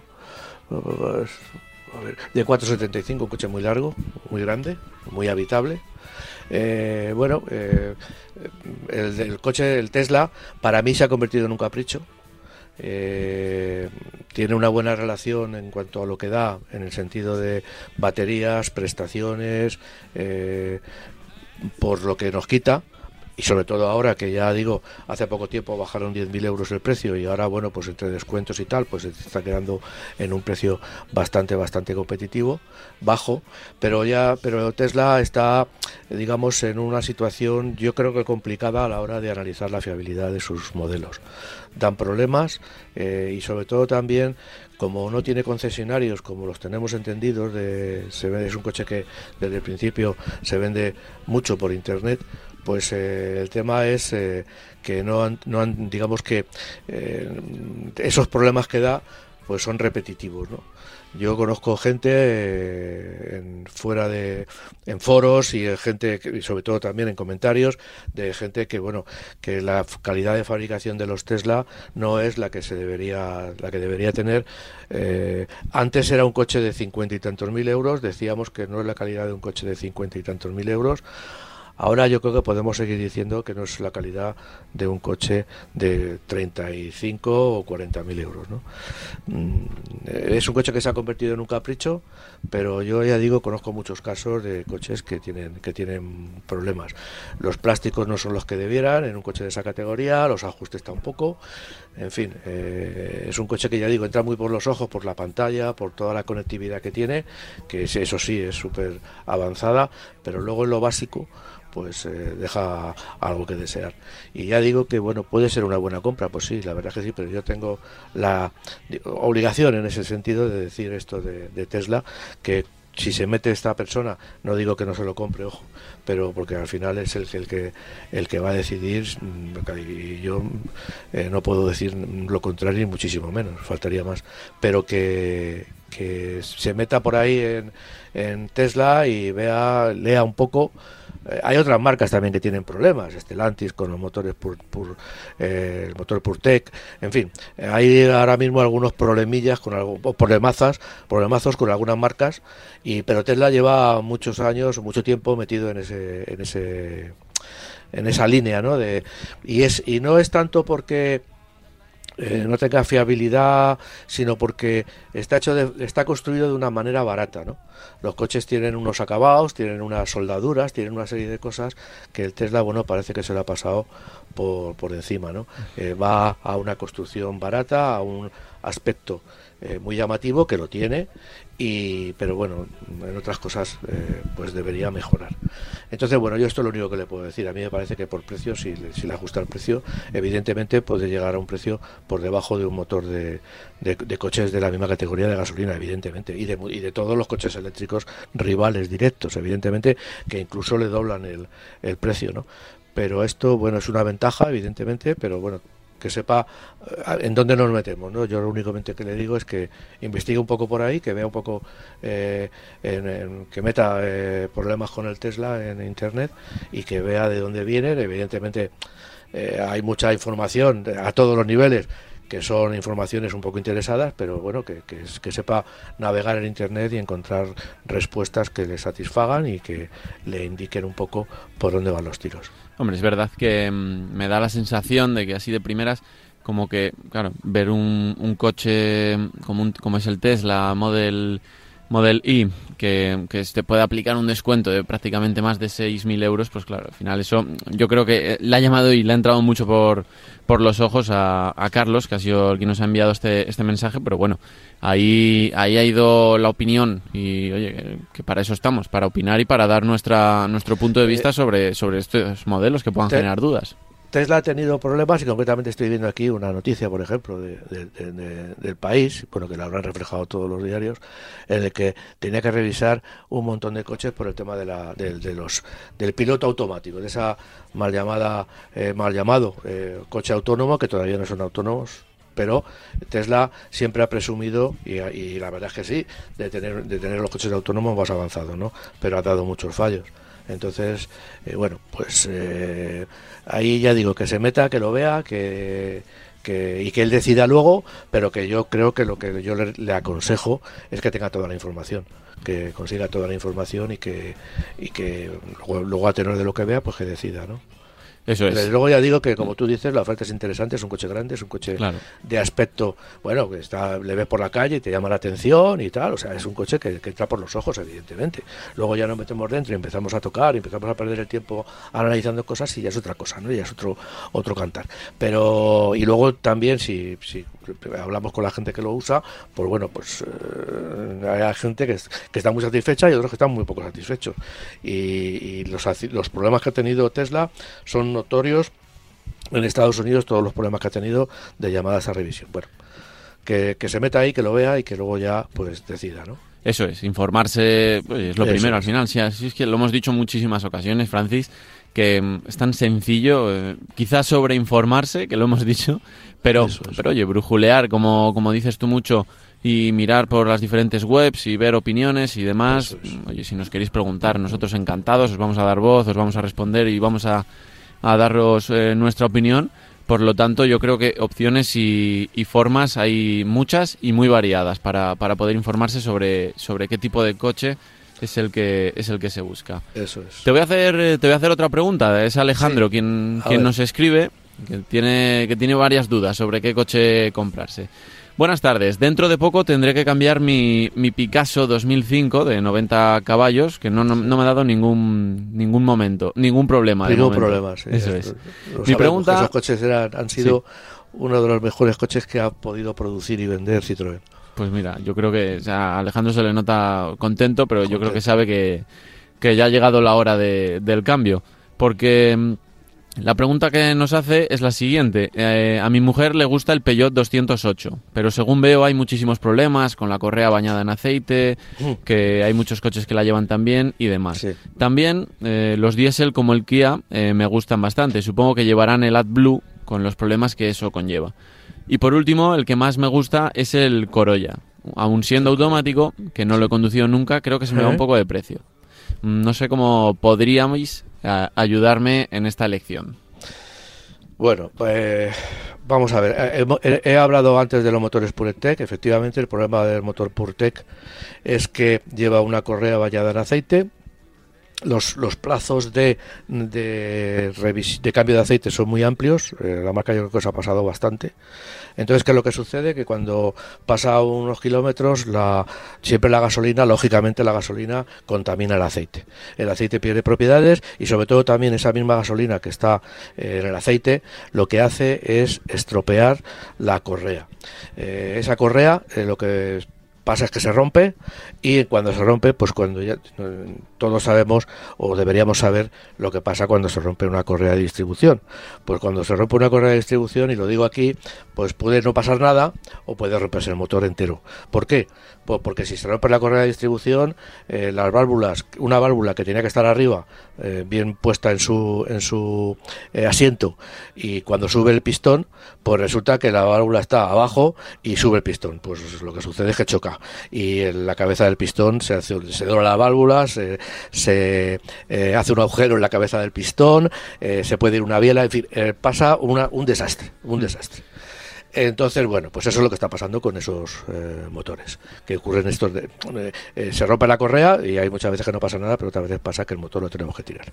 A ver, de cuatro setenta y cinco, un coche muy largo, muy grande, muy habitable. Eh, bueno, eh, el, el coche, el Tesla, para mí se ha convertido en un capricho. Eh, tiene una buena relación en cuanto a lo que da, en el sentido de baterías, prestaciones, eh, por lo que nos quita. Y sobre todo ahora que ya digo, hace poco tiempo bajaron diez mil euros el precio y ahora, bueno, pues entre descuentos y tal, pues se está quedando en un precio bastante, bastante competitivo, bajo, pero ya, pero Tesla está, digamos, en una situación, yo creo que complicada a la hora de analizar la fiabilidad de sus modelos. Dan problemas eh, y sobre todo también, como no tiene concesionarios como los tenemos entendidos, de, se ve, es un coche que desde el principio se vende mucho por internet. Pues eh, el tema es eh, que no han, no han, digamos que eh, esos problemas que da pues son repetitivos, ¿no? Yo conozco gente eh, en, fuera de en foros y gente y sobre todo también en comentarios de gente que bueno que la calidad de fabricación de los Tesla no es la que se debería la que debería tener. Eh, antes era un coche de cincuenta y tantos mil euros, decíamos que no es la calidad de un coche de cincuenta y tantos mil euros. Ahora yo creo que podemos seguir diciendo que no es la calidad de un coche de treinta y cinco o cuarenta mil euros, ¿no? Es un coche que se ha convertido en un capricho, pero yo ya digo, conozco muchos casos de coches que tienen que tienen problemas. Los plásticos no son los que debieran en un coche de esa categoría, los ajustes tampoco. En fin, eh, es un coche que ya digo, entra muy por los ojos, por la pantalla, por toda la conectividad que tiene, que eso sí es súper avanzada, pero luego en lo básico pues eh, deja algo que desear. Y ya digo que bueno, puede ser una buena compra, pues sí, la verdad que sí, pero yo tengo la obligación en ese sentido de decir esto de, de Tesla, que si se mete esta persona, no digo que no se lo compre, ojo, pero porque al final es el que el que, el que va a decidir, y yo eh, no puedo decir lo contrario y muchísimo menos, faltaría más, pero que, que se meta por ahí en, en Tesla y vea, lea un poco. Hay otras marcas también que tienen problemas, Stellantis con los motores Pur, Pur, eh, el motor PureTech, en fin, hay ahora mismo algunos problemillas con algo, problemazas, problemazos con algunas marcas, y pero Tesla lleva muchos años, mucho tiempo metido en ese, en ese, en esa línea, ¿no? De y es y no es tanto porque Eh, no tenga fiabilidad, sino porque está hecho de, está construido de una manera barata, ¿no? Los coches tienen unos acabados, tienen unas soldaduras, tienen una serie de cosas que el Tesla, bueno, parece que se lo ha pasado por, por encima, ¿no? Eh, va a una construcción barata, a un aspecto eh, muy llamativo, que lo tiene, y pero bueno, en otras cosas eh, pues debería mejorar. Entonces, bueno, yo esto es lo único que le puedo decir. A mí me parece que por precio, si, si le ajusta el precio, evidentemente puede llegar a un precio por debajo de un motor de, de, de coches de la misma categoría de gasolina, evidentemente, y de, y de todos los coches eléctricos rivales directos, evidentemente, que incluso le doblan el, el precio, ¿no? Pero esto, bueno, es una ventaja, evidentemente, pero bueno, que sepa en dónde nos metemos, ¿no? Yo lo únicamente que le digo es que investigue un poco por ahí, que vea un poco, eh, en, en, que meta eh, problemas con el Tesla en internet y que vea de dónde vienen. Evidentemente eh, hay mucha información a todos los niveles, que son informaciones un poco interesadas, pero bueno, que, que, que sepa navegar en internet y encontrar respuestas que le satisfagan y que le indiquen un poco por dónde van los tiros. Hombre, es verdad que mmm, me da la sensación de que así de primeras, como que, claro, ver un, un coche como, un, como es el Tesla Model, Model Y, que, que te puede aplicar un descuento de prácticamente más de seis mil euros, pues claro, al final eso, yo creo que le ha llamado y le ha entrado mucho por, por los ojos a, a Carlos, que ha sido el que nos ha enviado este, este mensaje, pero bueno, ahí, ahí ha ido la opinión y oye, que, que para eso estamos, para opinar y para dar nuestra nuestro punto de vista sobre, sobre estos modelos que puedan generar dudas. Tesla ha tenido problemas y concretamente estoy viendo aquí una noticia, por ejemplo, de, de, de, de, del país, bueno, que la habrán reflejado todos los diarios, en el que tenía que revisar un montón de coches por el tema de la, de, de los, del piloto automático, de esa mal llamada, eh, mal llamado eh, coche autónomo, que todavía no son autónomos, pero Tesla siempre ha presumido, y, y la verdad es que sí, de tener, de tener los coches autónomos más avanzados, ¿no? Pero ha dado muchos fallos. Entonces, eh, bueno, pues eh, ahí ya digo, que se meta, que lo vea, que, que y que él decida luego, pero que yo creo que lo que yo le, le aconsejo es que tenga toda la información, que consiga toda la información y que y que luego, luego a tenor de lo que vea, pues que decida, ¿no? Eso es. Desde luego ya digo que, como tú dices, la oferta es interesante, es un coche grande, es un coche claro. de aspecto, bueno, que está le ves por la calle y te llama la atención y tal, o sea, es un coche que, que entra por los ojos, evidentemente. Luego ya nos metemos dentro y empezamos a tocar y empezamos a perder el tiempo analizando cosas y ya es otra cosa, ¿no? Ya es otro otro cantar. Pero, y luego también, si, si hablamos con la gente que lo usa, pues bueno, pues eh, hay gente que, es, que está muy satisfecha y otros que están muy poco satisfechos. Y, y los, los problemas que ha tenido Tesla son notorios en Estados Unidos, todos los problemas que ha tenido de llamadas a revisión. Bueno, que, que se meta ahí, que lo vea y que luego ya pues decida, ¿no? Eso es, informarse, pues, es lo Eso primero es. Al final. Si, si es que lo hemos dicho en muchísimas ocasiones, Francis, que es tan sencillo, eh, quizás sobreinformarse, que lo hemos dicho, pero, Eso, eso. pero oye, brujulear, como, como dices tú mucho, y mirar por las diferentes webs y ver opiniones y demás. Eso es. Oye, si nos queréis preguntar, nosotros encantados, os vamos a dar voz, os vamos a responder y vamos a, a daros eh, nuestra opinión. Por lo tanto, yo creo que opciones y, y formas hay muchas y muy variadas para, para poder informarse sobre, sobre qué tipo de coche es el que es el que se busca. Eso es. Te voy a hacer te voy a hacer otra pregunta. Es Alejandro Sí. quien, A quien ver. nos escribe, que tiene que tiene varias dudas sobre qué coche comprarse. Buenas tardes. Dentro de poco tendré que cambiar mi, mi Picasso dos mil cinco de noventa caballos, que no, no, no me ha dado ningún ningún momento, ningún problema. de Ningún momento. problema, sí. Eso Esto- es. lo Mi sabemos, pregunta- que esos coches eran, han sido uno de los mejores coches que ha podido producir y vender Citroën. Pues mira, yo creo que o sea, a Alejandro se le nota contento, pero yo creo que Contento. sabe que, que ya ha llegado la hora de, del cambio. Porque mm, la pregunta que nos hace es la siguiente. Eh, a mi mujer le gusta el Peugeot doscientos ocho, pero según veo hay muchísimos problemas con la correa bañada en aceite, que hay muchos coches que la llevan también y demás. Sí. También eh, los diésel como el Kia eh, me gustan bastante. Supongo que llevarán el AdBlue con los problemas que eso conlleva. Y por último, el que más me gusta es el Corolla. Aun siendo automático, que no lo he conducido nunca, creo que se me va ¿Eh? un poco de precio. Mm, No sé cómo podríais a- ayudarme en esta elección. Bueno, pues vamos a ver. He, he- he hablado antes de los motores PureTech. Efectivamente, el problema del motor PureTech es que lleva una correa bañada en aceite. Los, los plazos de, de, revis- de cambio de aceite son muy amplios. Eh, la marca yo creo que os ha pasado bastante. Entonces, ¿qué es lo que sucede? Que cuando pasa unos kilómetros, la, siempre la gasolina, lógicamente la gasolina contamina el aceite. El aceite pierde propiedades y sobre todo también esa misma gasolina que está eh, en el aceite, lo que hace es estropear la correa. Eh, esa correa, eh, lo que pasa es que se rompe y cuando se rompe, pues cuando ya eh, todos sabemos o deberíamos saber lo que pasa cuando se rompe una correa de distribución. Pues cuando se rompe una correa de distribución, y lo digo aquí, pues puede no pasar nada o puede romperse el motor entero. ¿Por qué? Pues porque si se rompe la correa de distribución, eh, las válvulas, una válvula que tenía que estar arriba, eh, bien puesta en su en su eh, asiento, y cuando sube el pistón, pues resulta que la válvula está abajo y sube el pistón. Pues lo que sucede es que choca y en la cabeza del pistón se hace, se dobla la válvula, se, se eh, hace un agujero en la cabeza del pistón, eh, se puede ir una biela, en fin, eh, pasa una, un desastre, un desastre. Entonces, bueno, pues eso es lo que está pasando con esos eh, motores, que ocurren estos de, eh, eh, se rompe la correa y hay muchas veces que no pasa nada, pero otras veces pasa que el motor lo tenemos que tirar.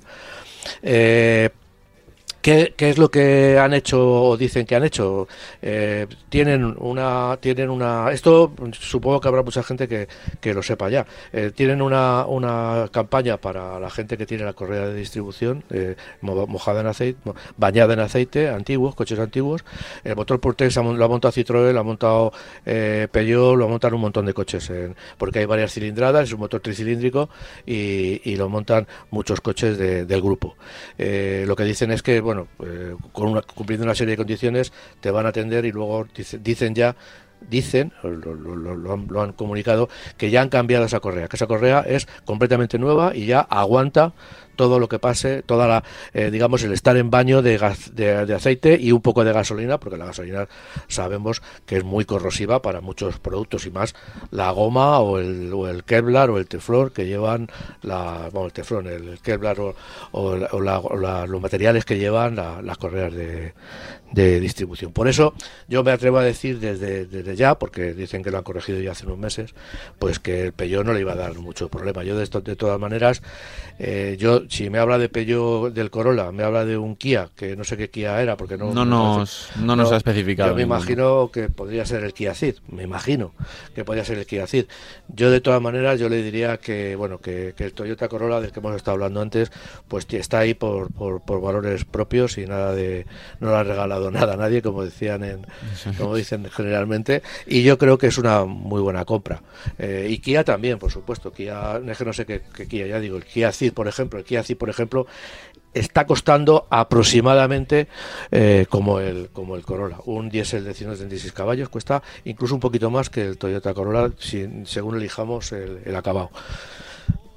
Eh, ¿Qué, ¿Qué es lo que han hecho o dicen que han hecho? Eh, tienen una, tienen una, esto supongo que habrá mucha gente que, que lo sepa ya. Eh, tienen una, una campaña para la gente que tiene la correa de distribución eh, mo- mojada en aceite, mo- bañada en aceite, antiguos, coches antiguos. El motor PureTech lo ha montado Citroën, lo ha montado eh, Peugeot, lo montan un montón de coches, en, porque hay varias cilindradas, es un motor tricilíndrico y, y lo montan muchos coches de, del grupo. Eh, lo que dicen es que, bueno, Bueno, eh, con una, cumpliendo una serie de condiciones te van a atender y luego dice, dicen ya, dicen, lo, lo, lo, lo, han, lo han comunicado, que ya han cambiado esa correa, que esa correa es completamente nueva y ya aguanta todo lo que pase, toda la, eh, digamos, el estar en baño de, gas, de, de aceite y un poco de gasolina, porque la gasolina sabemos que es muy corrosiva para muchos productos y más la goma o el, o el Kevlar o el Teflón que llevan, la, bueno, el Teflón, el Kevlar o, o, la, o, la, o la, los materiales que llevan la, las correas de, de distribución. Por eso yo me atrevo a decir desde, desde ya, porque dicen que lo han corregido ya hace unos meses, pues que el Peugeot no le iba a dar mucho problema. Yo de esto, de todas maneras, eh, yo si me habla de Peugeot del Corolla, me habla de un Kia, que no sé qué Kia era, porque no, no, no, nos, no nos no, ha especificado. Yo me ninguno. imagino que podría ser el Kia Ceed, me imagino que podría ser el Kia Ceed. Yo de todas maneras, yo le diría que, bueno, que, que el Toyota Corolla del que hemos estado hablando antes, pues está ahí por, por, por valores propios y nada de, no le ha regalado nada a nadie, como decían en, como dicen generalmente, y yo creo que es una muy buena compra. Eh, y Kia también, por supuesto. Kia, es que no sé qué, qué Kia, ya digo, el Kia Ceed, por ejemplo, el Kia Ceed, por ejemplo, está costando aproximadamente eh, como el como el Corolla. Un diésel de ciento treinta y seis caballos cuesta incluso un poquito más que el Toyota Corolla, si, según elijamos el, el acabado.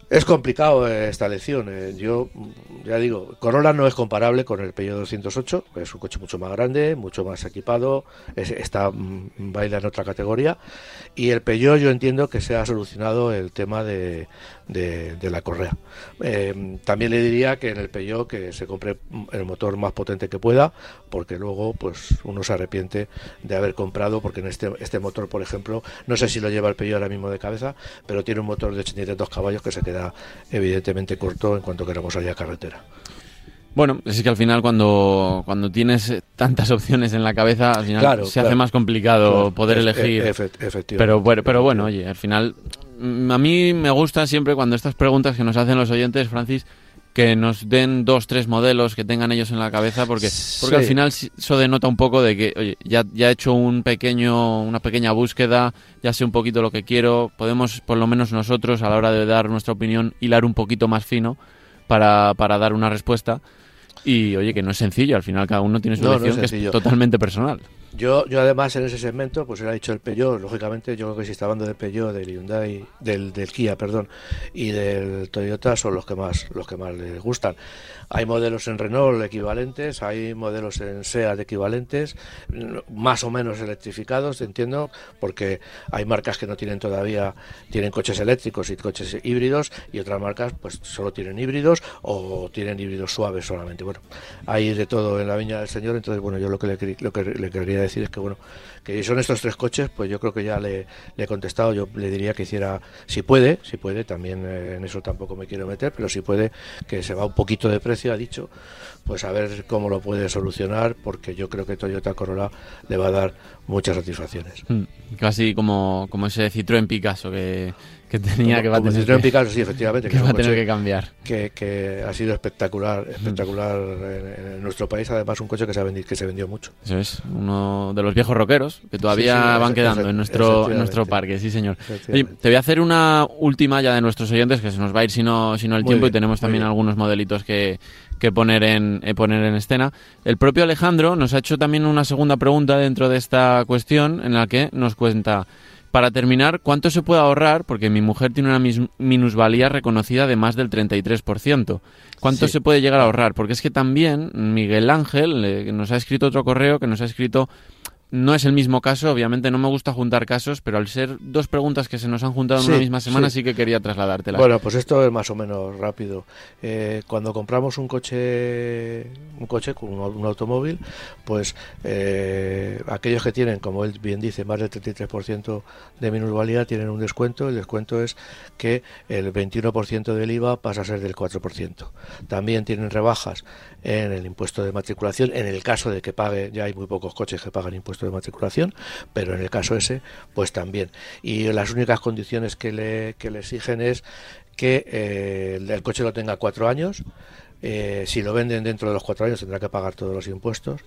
Es complicado esta elección. Yo ya digo, Corolla no es comparable con el Peugeot doscientos ocho, es un coche mucho más grande, mucho más equipado, es, está baila en otra categoría, y el Peugeot yo entiendo que se ha solucionado el tema de, de, de la correa. Eh, también le diría que en el Peugeot que se compre el motor más potente que pueda, porque luego pues uno se arrepiente de haber comprado, porque en este, este motor, por ejemplo, no sé si lo lleva el Peugeot ahora mismo de cabeza, pero tiene un motor de ochenta y dos caballos que se queda evidentemente corto en cuanto queramos salir a carretera. Bueno, es que al final cuando, cuando tienes tantas opciones en la cabeza, al final claro, se claro, hace más complicado claro, poder es, elegir. E- efectivamente. Pero bueno, pero bueno, oye, al final a mí me gusta siempre cuando estas preguntas que nos hacen los oyentes, Francis, que nos den dos, tres modelos que tengan ellos en la cabeza, porque porque sí. Al final eso denota un poco de que, oye, ya, ya he hecho un pequeño, una pequeña búsqueda, ya sé un poquito lo que quiero, podemos, por lo menos nosotros, a la hora de dar nuestra opinión, hilar un poquito más fino para, para dar una respuesta. Y, oye, que no es sencillo, al final cada uno tiene su no, elección, no es que es totalmente personal. Yo, yo además en ese segmento, pues él ha dicho el Peugeot, lógicamente yo creo que si está hablando del Peugeot, del Hyundai, del, del Kia, perdón, y del Toyota son los que más los que más les gustan. Hay modelos en Renault equivalentes, hay modelos en SEAT equivalentes, más o menos electrificados, entiendo, porque hay marcas que no tienen todavía, tienen coches eléctricos y coches híbridos, y otras marcas pues solo tienen híbridos o tienen híbridos suaves solamente. Bueno, hay de todo en la viña del señor, entonces bueno, yo lo que le, lo que le quería decir es que bueno, que son estos tres coches, pues yo creo que ya le, le he contestado. Yo le diría que hiciera, si puede, si puede, también eh, en eso tampoco me quiero meter, pero si puede, que se va un poquito de precio, ha dicho, pues a ver cómo lo puede solucionar, porque yo creo que Toyota Corolla le va a dar muchas satisfacciones. Mm, casi como, como ese Citroën Picasso que, que tenía como, que va a tener Citroën que, Picasso, sí, efectivamente, que, que va a tener que cambiar. Que, que ha sido espectacular, espectacular mm. en, en nuestro país, además un coche que se, ha vendido, que se vendió mucho. Eso es, uno de los viejos rockeros que todavía sí, sí, van quedando en nuestro, en nuestro parque, sí señor. Oye, te voy a hacer una última ya de nuestros oyentes, que se nos va a ir si no, si no el muy tiempo bien, y tenemos también bien. algunos modelitos que, que poner en eh, poner en escena. El propio Alejandro nos ha hecho también una segunda pregunta dentro de esta cuestión, en la que nos cuenta: para terminar, ¿cuánto se puede ahorrar? Porque mi mujer tiene una mis- minusvalía reconocida de más del treinta y tres por ciento. ¿Cuánto sí. se puede llegar a ahorrar? Porque es que también Miguel Ángel eh, nos ha escrito otro correo que nos ha escrito... No es el mismo caso, obviamente no me gusta juntar casos, pero al ser dos preguntas que se nos han juntado en sí, una misma semana, sí. sí que quería trasladártelas. Bueno, pues esto es más o menos rápido. Eh, cuando compramos un coche, un coche, un, un automóvil, pues eh, aquellos que tienen, como él bien dice, más del treinta y tres por ciento de minusvalía tienen un descuento. El descuento es que el veintiuno por ciento del I V A pasa a ser del cuatro por ciento. También tienen rebajas en el impuesto de matriculación, en el caso de que pague, ya hay muy pocos coches que pagan impuesto de matriculación, pero en el caso ese, pues también. Y las únicas condiciones que le, que le exigen es que eh, el, el coche lo tenga cuatro años. Eh, si lo venden dentro de los cuatro años tendrá que pagar todos los impuestos,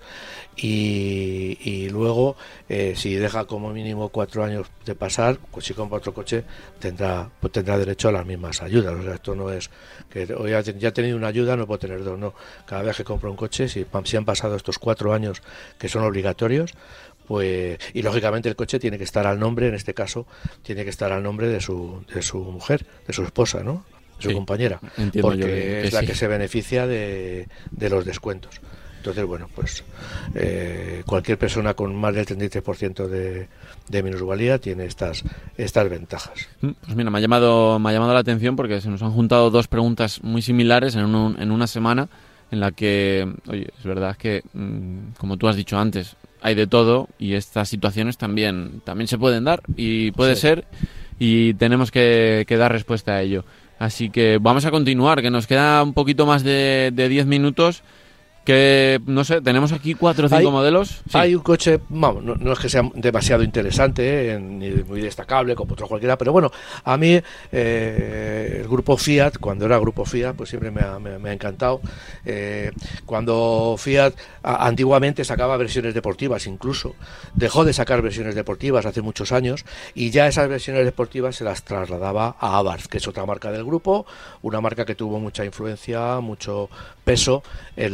y, y luego eh, si deja como mínimo cuatro años de pasar, pues si compra otro coche tendrá pues tendrá derecho a las mismas ayudas. O sea, esto no es que hoy ya, ya ha tenido una ayuda, no puede tener dos, no. Cada vez que compra un coche, si, si han pasado estos cuatro años que son obligatorios, pues, y lógicamente el coche tiene que estar al nombre, en este caso tiene que estar al nombre de su de su mujer, de su esposa, ¿no? Su sí, compañera, porque que, es que la sí. que se beneficia de, de los descuentos. Entonces, bueno, pues eh, cualquier persona con más del treinta y tres por ciento de, de minusvalía tiene estas estas ventajas. Pues mira, me ha llamado me ha llamado la atención porque se nos han juntado dos preguntas muy similares en, un, en una semana, en la que, oye, es verdad que, como tú has dicho antes, hay de todo, y estas situaciones también, también se pueden dar, y puede sí. ser, y tenemos que, que dar respuesta a ello. Así que vamos a continuar, que nos queda un poquito más de diez minutos, que no sé, tenemos aquí cuatro o cinco hay, modelos. Sí. Hay un coche, vamos, no, no es que sea demasiado interesante, eh, ni muy destacable como otro cualquiera, pero bueno, a mí eh, el grupo Fiat, cuando era grupo Fiat, pues siempre me ha, me, me ha encantado. Eh, cuando Fiat a, antiguamente sacaba versiones deportivas, incluso dejó de sacar versiones deportivas hace muchos años, y ya esas versiones deportivas se las trasladaba a Abarth, que es otra marca del grupo, una marca que tuvo mucha influencia, mucho peso en la, en la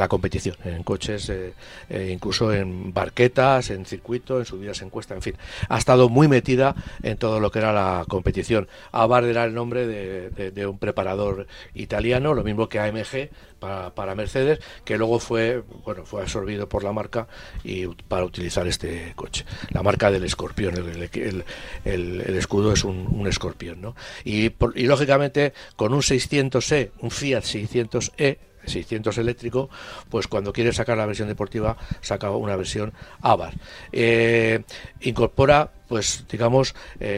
la competición, en coches, eh, eh, incluso en barquetas, en circuito, en subidas en cuesta, en fin. Ha estado muy metida en todo lo que era la competición. Abarth era el nombre de, de, de un preparador italiano, lo mismo que A M G para, para Mercedes, que luego fue, bueno, fue absorbido por la marca y para utilizar este coche. La marca del escorpión, el, el, el, el escudo es un, un escorpión, ¿no? Y, por, y lógicamente con un seiscientos E, un Fiat seiscientos E, seiscientos eléctrico, pues cuando quiere sacar la versión deportiva saca una versión Abarth. Eh, incorpora, pues digamos,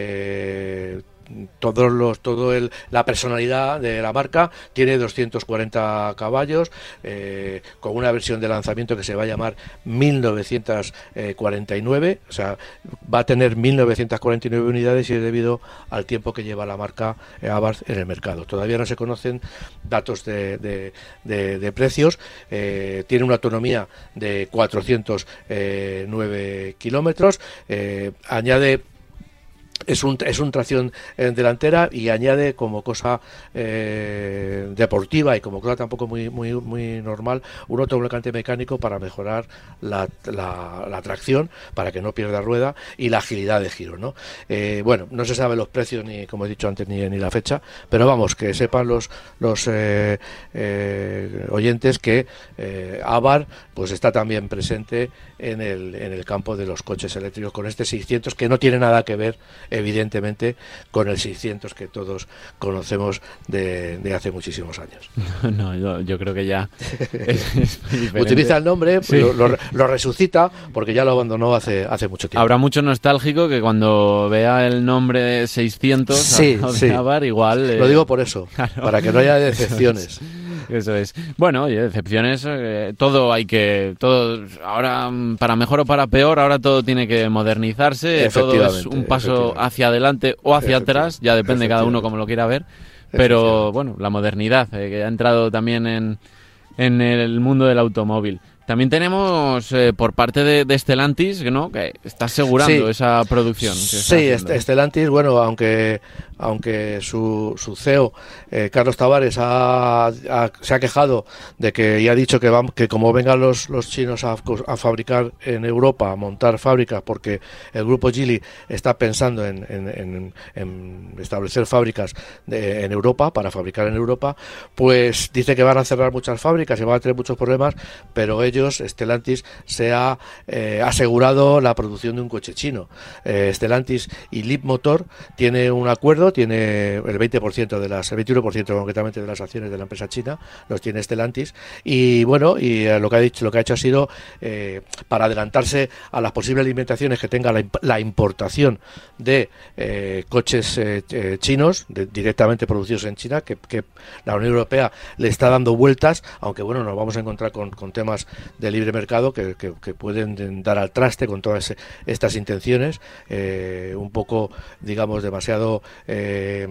eh, todos los todo el la personalidad de la marca. Tiene doscientos cuarenta caballos, eh, con una versión de lanzamiento que se va a llamar mil novecientos cuarenta y nueve, o sea, va a tener mil novecientos cuarenta y nueve unidades, y es debido al tiempo que lleva la marca eh, Abarth en el mercado. Todavía no se conocen datos de, de, de, de precios. Eh, tiene una autonomía de cuatrocientos nueve kilómetros, eh, añade Es un, es un tracción eh, delantera, y añade como cosa eh, deportiva y como cosa tampoco muy muy muy normal un autoblocante mecánico para mejorar la, la, la tracción, para que no pierda rueda, y la agilidad de giro, ¿no? Eh, bueno, no se sabe los precios ni, como he dicho antes, ni, ni la fecha, pero vamos, que sepan los los eh, eh, oyentes que eh, Abarth pues está también presente en el en el campo de los coches eléctricos con este seiscientos, que no tiene nada que ver evidentemente con el seiscientos que todos conocemos de, de hace muchísimos años. No, yo, yo creo que ya es, es utiliza el nombre, sí. lo, lo, lo resucita, porque ya lo abandonó hace hace mucho tiempo. Habrá mucho nostálgico que cuando vea el nombre de seiscientos, sí, a, a sí. Abarth, igual... Eh... Lo digo por eso, claro, para que no haya decepciones. Eso es. Eso es. Bueno, oye, decepciones, eh, todo hay que... todo ahora, para mejor o para peor, ahora todo tiene que modernizarse, todo es un paso hacia adelante o hacia atrás, ya depende cada uno como lo quiera ver, pero bueno, la modernidad, eh, que ha entrado también en, en el mundo del automóvil. También tenemos eh, por parte de, de Stellantis, ¿no?, que está asegurando sí. esa producción. Sí, Stellantis, bueno, aunque aunque su, su C E O, eh, Carlos Tavares, ha, ha, se ha quejado de que, y ha dicho que, van, que como vengan los, los chinos a, a fabricar en Europa, a montar fábricas, porque el grupo Geely está pensando en, en, en, en establecer fábricas de, en Europa, para fabricar en Europa, pues dice que van a cerrar muchas fábricas y van a tener muchos problemas, pero ellos, Stellantis, se ha eh, asegurado la producción de un coche chino. Eh, Stellantis y Leapmotor tiene un acuerdo, tiene el veinte por ciento de las, el veintiuno por ciento concretamente de las acciones de la empresa china, los tiene Stellantis, y bueno, y eh, lo que ha dicho, lo que ha hecho ha sido eh, para adelantarse a las posibles limitaciones que tenga la, la importación de eh, coches eh, eh, chinos, de, directamente producidos en China, que, que la Unión Europea le está dando vueltas, aunque bueno, nos vamos a encontrar con, con temas de libre mercado que, que, que pueden dar al traste con todas estas intenciones, eh, un poco, digamos, demasiado eh,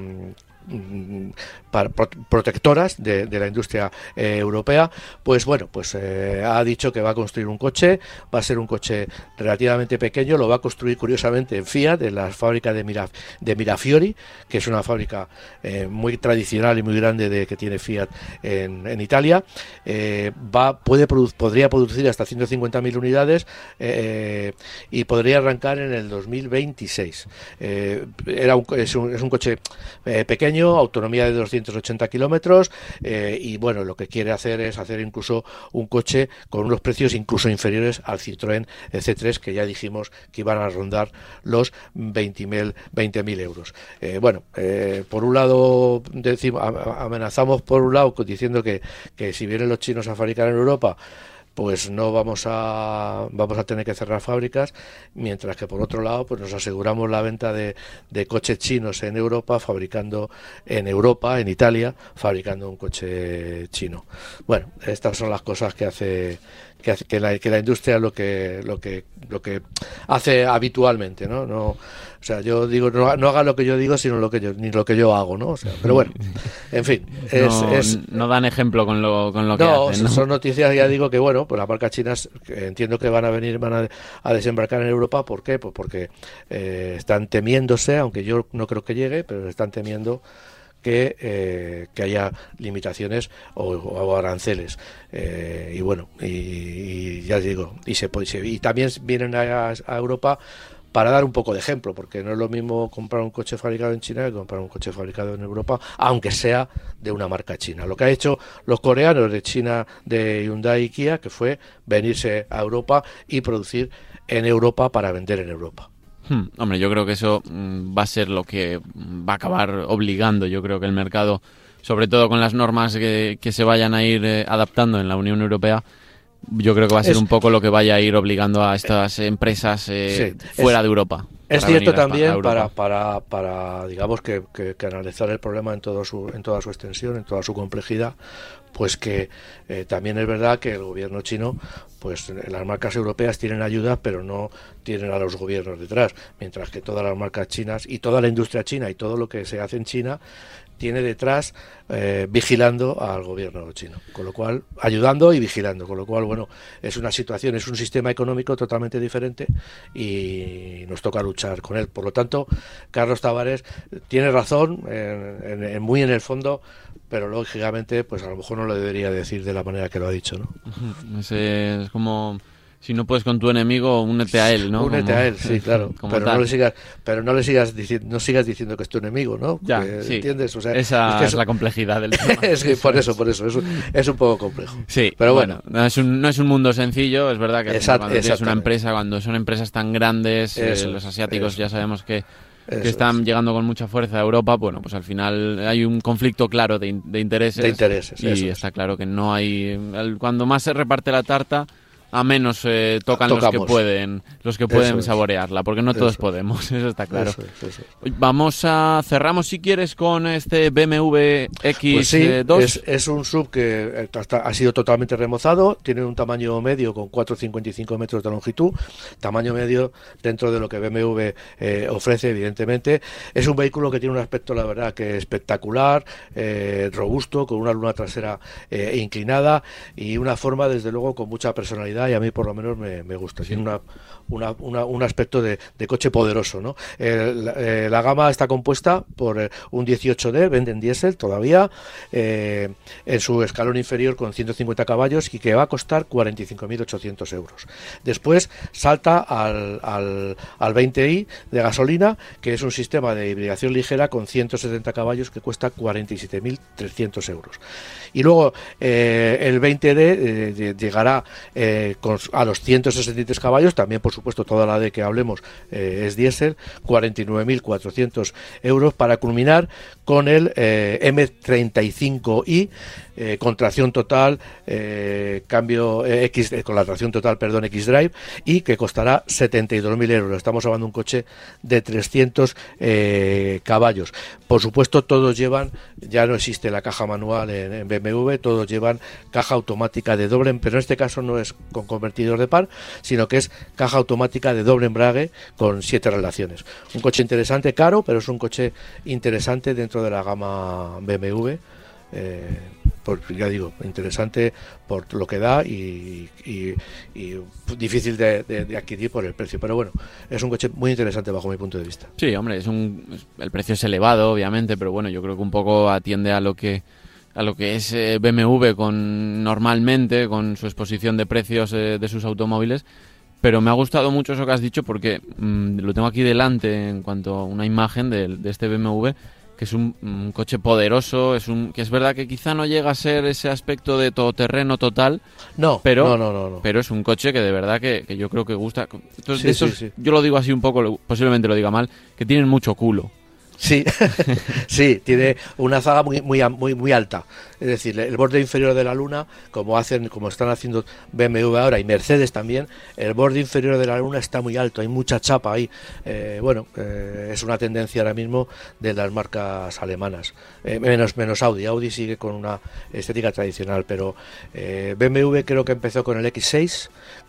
para, pro, protectoras de, de la industria eh, europea. Pues bueno, pues eh, ha dicho que va a construir un coche, va a ser un coche relativamente pequeño, lo va a construir curiosamente en Fiat, en la fábrica de, Mira, de Mirafiori, que es una fábrica eh, muy tradicional y muy grande de, que tiene Fiat en, en Italia. Eh, va, puede produ podría producir hasta ciento cincuenta mil unidades eh, y podría arrancar en el dos mil veintiséis. Eh, era un, es, un, es un coche eh, pequeño, autonomía de doscientos ochenta kilómetros, eh, y bueno, lo que quiere hacer es hacer incluso un coche con unos precios incluso inferiores al Citroën C tres, que ya dijimos que iban a rondar los veinte mil euros. Eh, bueno, eh, por un lado decimos, amenazamos por un lado diciendo que, que si vienen los chinos a fabricar en Europa, pues no vamos a vamos a tener que cerrar fábricas, mientras que por otro lado pues nos aseguramos la venta de, de coches chinos en Europa, fabricando en Europa, en Italia, fabricando un coche chino. Bueno, estas son las cosas que hace que, hace, que, la, que la industria lo que lo que lo que hace habitualmente, ¿no? No, o sea, yo digo, no, no haga lo que yo digo, sino lo que yo, ni lo que yo hago, ¿no? O sea, pero bueno, en fin. Es, no, es, no dan ejemplo con lo, con lo que no, hacen, ¿no? Son noticias, ya digo que, bueno, pues las marcas chinas que entiendo que van a venir, van a, a desembarcar en Europa. ¿Por qué? Pues porque eh, están temiéndose, aunque yo no creo que llegue, pero están temiendo que, eh, que haya limitaciones o, o aranceles. Eh, y bueno, y, y ya digo, y, se, y también vienen a, a Europa para dar un poco de ejemplo, porque no es lo mismo comprar un coche fabricado en China que comprar un coche fabricado en Europa, aunque sea de una marca china. Lo que han hecho los coreanos de China, de Hyundai y Kia, que fue venirse a Europa y producir en Europa para vender en Europa. Hmm, hombre, yo creo que eso mm, va a ser lo que va a acabar obligando, yo creo que el mercado, sobre todo con las normas que, que se vayan a ir eh, adaptando en la Unión Europea, yo creo que va a ser es, un poco lo que vaya a ir obligando a estas empresas eh, sí, fuera es, de Europa. Es cierto también para, para, para digamos que, que, que analizar el problema en todo su, en toda su extensión, en toda su complejidad, pues que eh, también es verdad que el gobierno chino, pues las marcas europeas tienen ayuda, pero no tienen a los gobiernos detrás, mientras que todas las marcas chinas y toda la industria china y todo lo que se hace en China tiene detrás eh, vigilando al gobierno chino, con lo cual, ayudando y vigilando, con lo cual, bueno, es una situación, es un sistema económico totalmente diferente y nos toca luchar con él. Por lo tanto, Carlos Tavares tiene razón, en, en, en, muy en el fondo, pero lógicamente, pues a lo mejor no lo debería decir de la manera que lo ha dicho, ¿no? Es, es como... Si no puedes con tu enemigo, únete a él, ¿no? Únete como, a él, sí, claro. Pero tal. no le sigas, pero no le sigas diciendo, no sigas diciendo que es tu enemigo, ¿no? Ya, Porque, sí. ¿entiendes? O sea, esa es, que es, es la complejidad del tema. es que por eso, por eso, es un, es un poco complejo. Sí, pero bueno, bueno no, es un, no es un mundo sencillo, es verdad que Exact, cuando tienes una empresa, cuando son empresas tan grandes, eso, eh, los asiáticos eso. ya sabemos que que Eso están es. llegando con mucha fuerza a Europa, bueno, pues al final hay un conflicto claro de, de intereses. De intereses, y eso está es. claro que no hay... Cuando más se reparte la tarta, a menos eh, tocan Tocamos. los que pueden los que pueden eso saborearla, porque no eso todos es. podemos, eso está claro. Eso es, eso es. Vamos a... Cerramos, si quieres, con este B M W X dos. Pues sí, es, es un sub que ha sido totalmente remozado, tiene un tamaño medio con cuatro coma cincuenta y cinco metros de longitud, tamaño medio dentro de lo que B M W eh, ofrece, evidentemente. Es un vehículo que tiene un aspecto, la verdad, que espectacular, eh, robusto, con una luna trasera eh, inclinada y una forma, desde luego, con mucha personalidad, y a mí por lo menos me, me gusta. Tiene una, una, una, un aspecto de, de coche poderoso, ¿no? Eh, la, eh, la gama está compuesta por eh, un dieciocho D, venden diésel todavía, eh, en su escalón inferior con ciento cincuenta caballos y que va a costar cuarenta y cinco mil ochocientos euros. Después salta al, al, al veinte i de gasolina, que es un sistema de hibridación ligera con ciento setenta caballos que cuesta cuarenta y siete mil trescientos euros. Y luego eh, el veinte D eh, llegará eh, con, a los ciento sesenta y tres caballos, también por supuesto toda la D que hablemos eh, es diésel, cuarenta y nueve mil cuatrocientos euros, para culminar con el eh, M treinta y cinco i, eh, con tracción total, eh, cambio eh, X, eh, con la tracción total, perdón, X-Drive, y que costará setenta y dos mil euros. Estamos hablando de un coche de trescientos eh, caballos. Por supuesto, todos llevan, ya no existe la caja manual en, en B M W, todos llevan caja automática de doble, pero en este caso no es con convertidor de par, sino que es caja automática de doble embrague con siete relaciones. Un coche interesante, caro, pero es un coche interesante dentro de la gama B M W. Eh, por, ya digo, interesante por lo que da y, y, y difícil de, de, de adquirir por el precio, pero bueno, es un coche muy interesante bajo mi punto de vista. Sí, hombre, es un, el precio es elevado, obviamente, pero bueno, yo creo que un poco atiende a lo que a lo que es eh, B M W con normalmente, con su exposición de precios eh, de sus automóviles. Pero me ha gustado mucho eso que has dicho, porque mmm, lo tengo aquí delante en cuanto a una imagen de, de este B M W, que es un, un coche poderoso, es un que es verdad que quizá no llega a ser ese aspecto de todoterreno total, no, pero, no, no, no, no. pero es un coche que de verdad que, que yo creo que gusta. Entonces, sí, de esos, sí, sí. Yo lo digo así un poco, posiblemente lo diga mal, que tienen mucho culo. Sí, sí, tiene una zaga muy, muy, muy, muy alta. Es decir, el borde inferior de la luna, como hacen, como están haciendo B M W ahora y Mercedes también, el borde inferior de la luna está muy alto, hay mucha chapa ahí. Eh, bueno, eh, es una tendencia ahora mismo de las marcas alemanas, eh, menos, menos Audi. Audi sigue con una estética tradicional, pero eh, B M W creo que empezó con el X seis,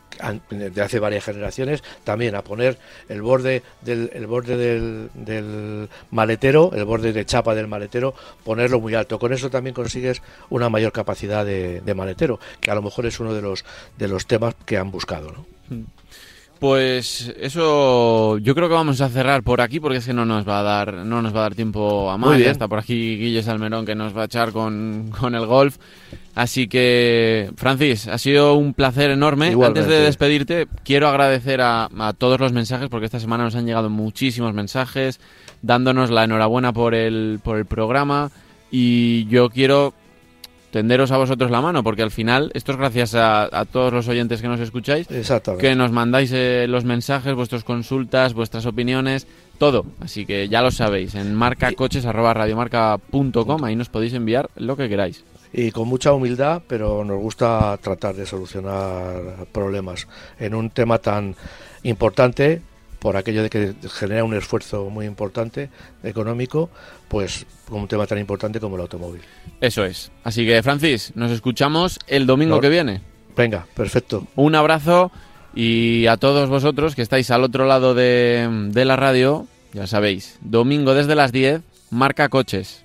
de hace varias generaciones, también a poner el borde del el borde del, del maletero, el borde de chapa del maletero, ponerlo muy alto. Con eso también consigues una mayor capacidad de, de maletero, que a lo mejor es uno de los de los temas que han buscado, ¿no? Pues eso, yo creo que vamos a cerrar por aquí porque es que no nos va a dar, no nos va a dar tiempo a más. Ya está por aquí Guille Salmerón que nos va a echar con, con el golf. Así que, Francis, ha sido un placer enorme. Igualmente. Antes de despedirte, quiero agradecer a, a todos los mensajes porque esta semana nos han llegado muchísimos mensajes dándonos la enhorabuena por el, por el programa y yo quiero tenderos a vosotros la mano, porque al final esto es gracias a, a todos los oyentes que nos escucháis, que nos mandáis eh, los mensajes, vuestras consultas, vuestras opiniones, todo. Así que ya lo sabéis, en marcacoches arroba radiomarca punto com, ahí nos podéis enviar lo que queráis. Y con mucha humildad, pero nos gusta tratar de solucionar problemas en un tema tan importante, por aquello de que genera un esfuerzo muy importante económico, pues con un tema tan importante como el automóvil. Eso es. Así que, Francis, nos escuchamos el domingo no. que viene. Venga, perfecto. Un abrazo y a todos vosotros que estáis al otro lado de, de la radio, ya sabéis, domingo desde las diez, Marca Coches.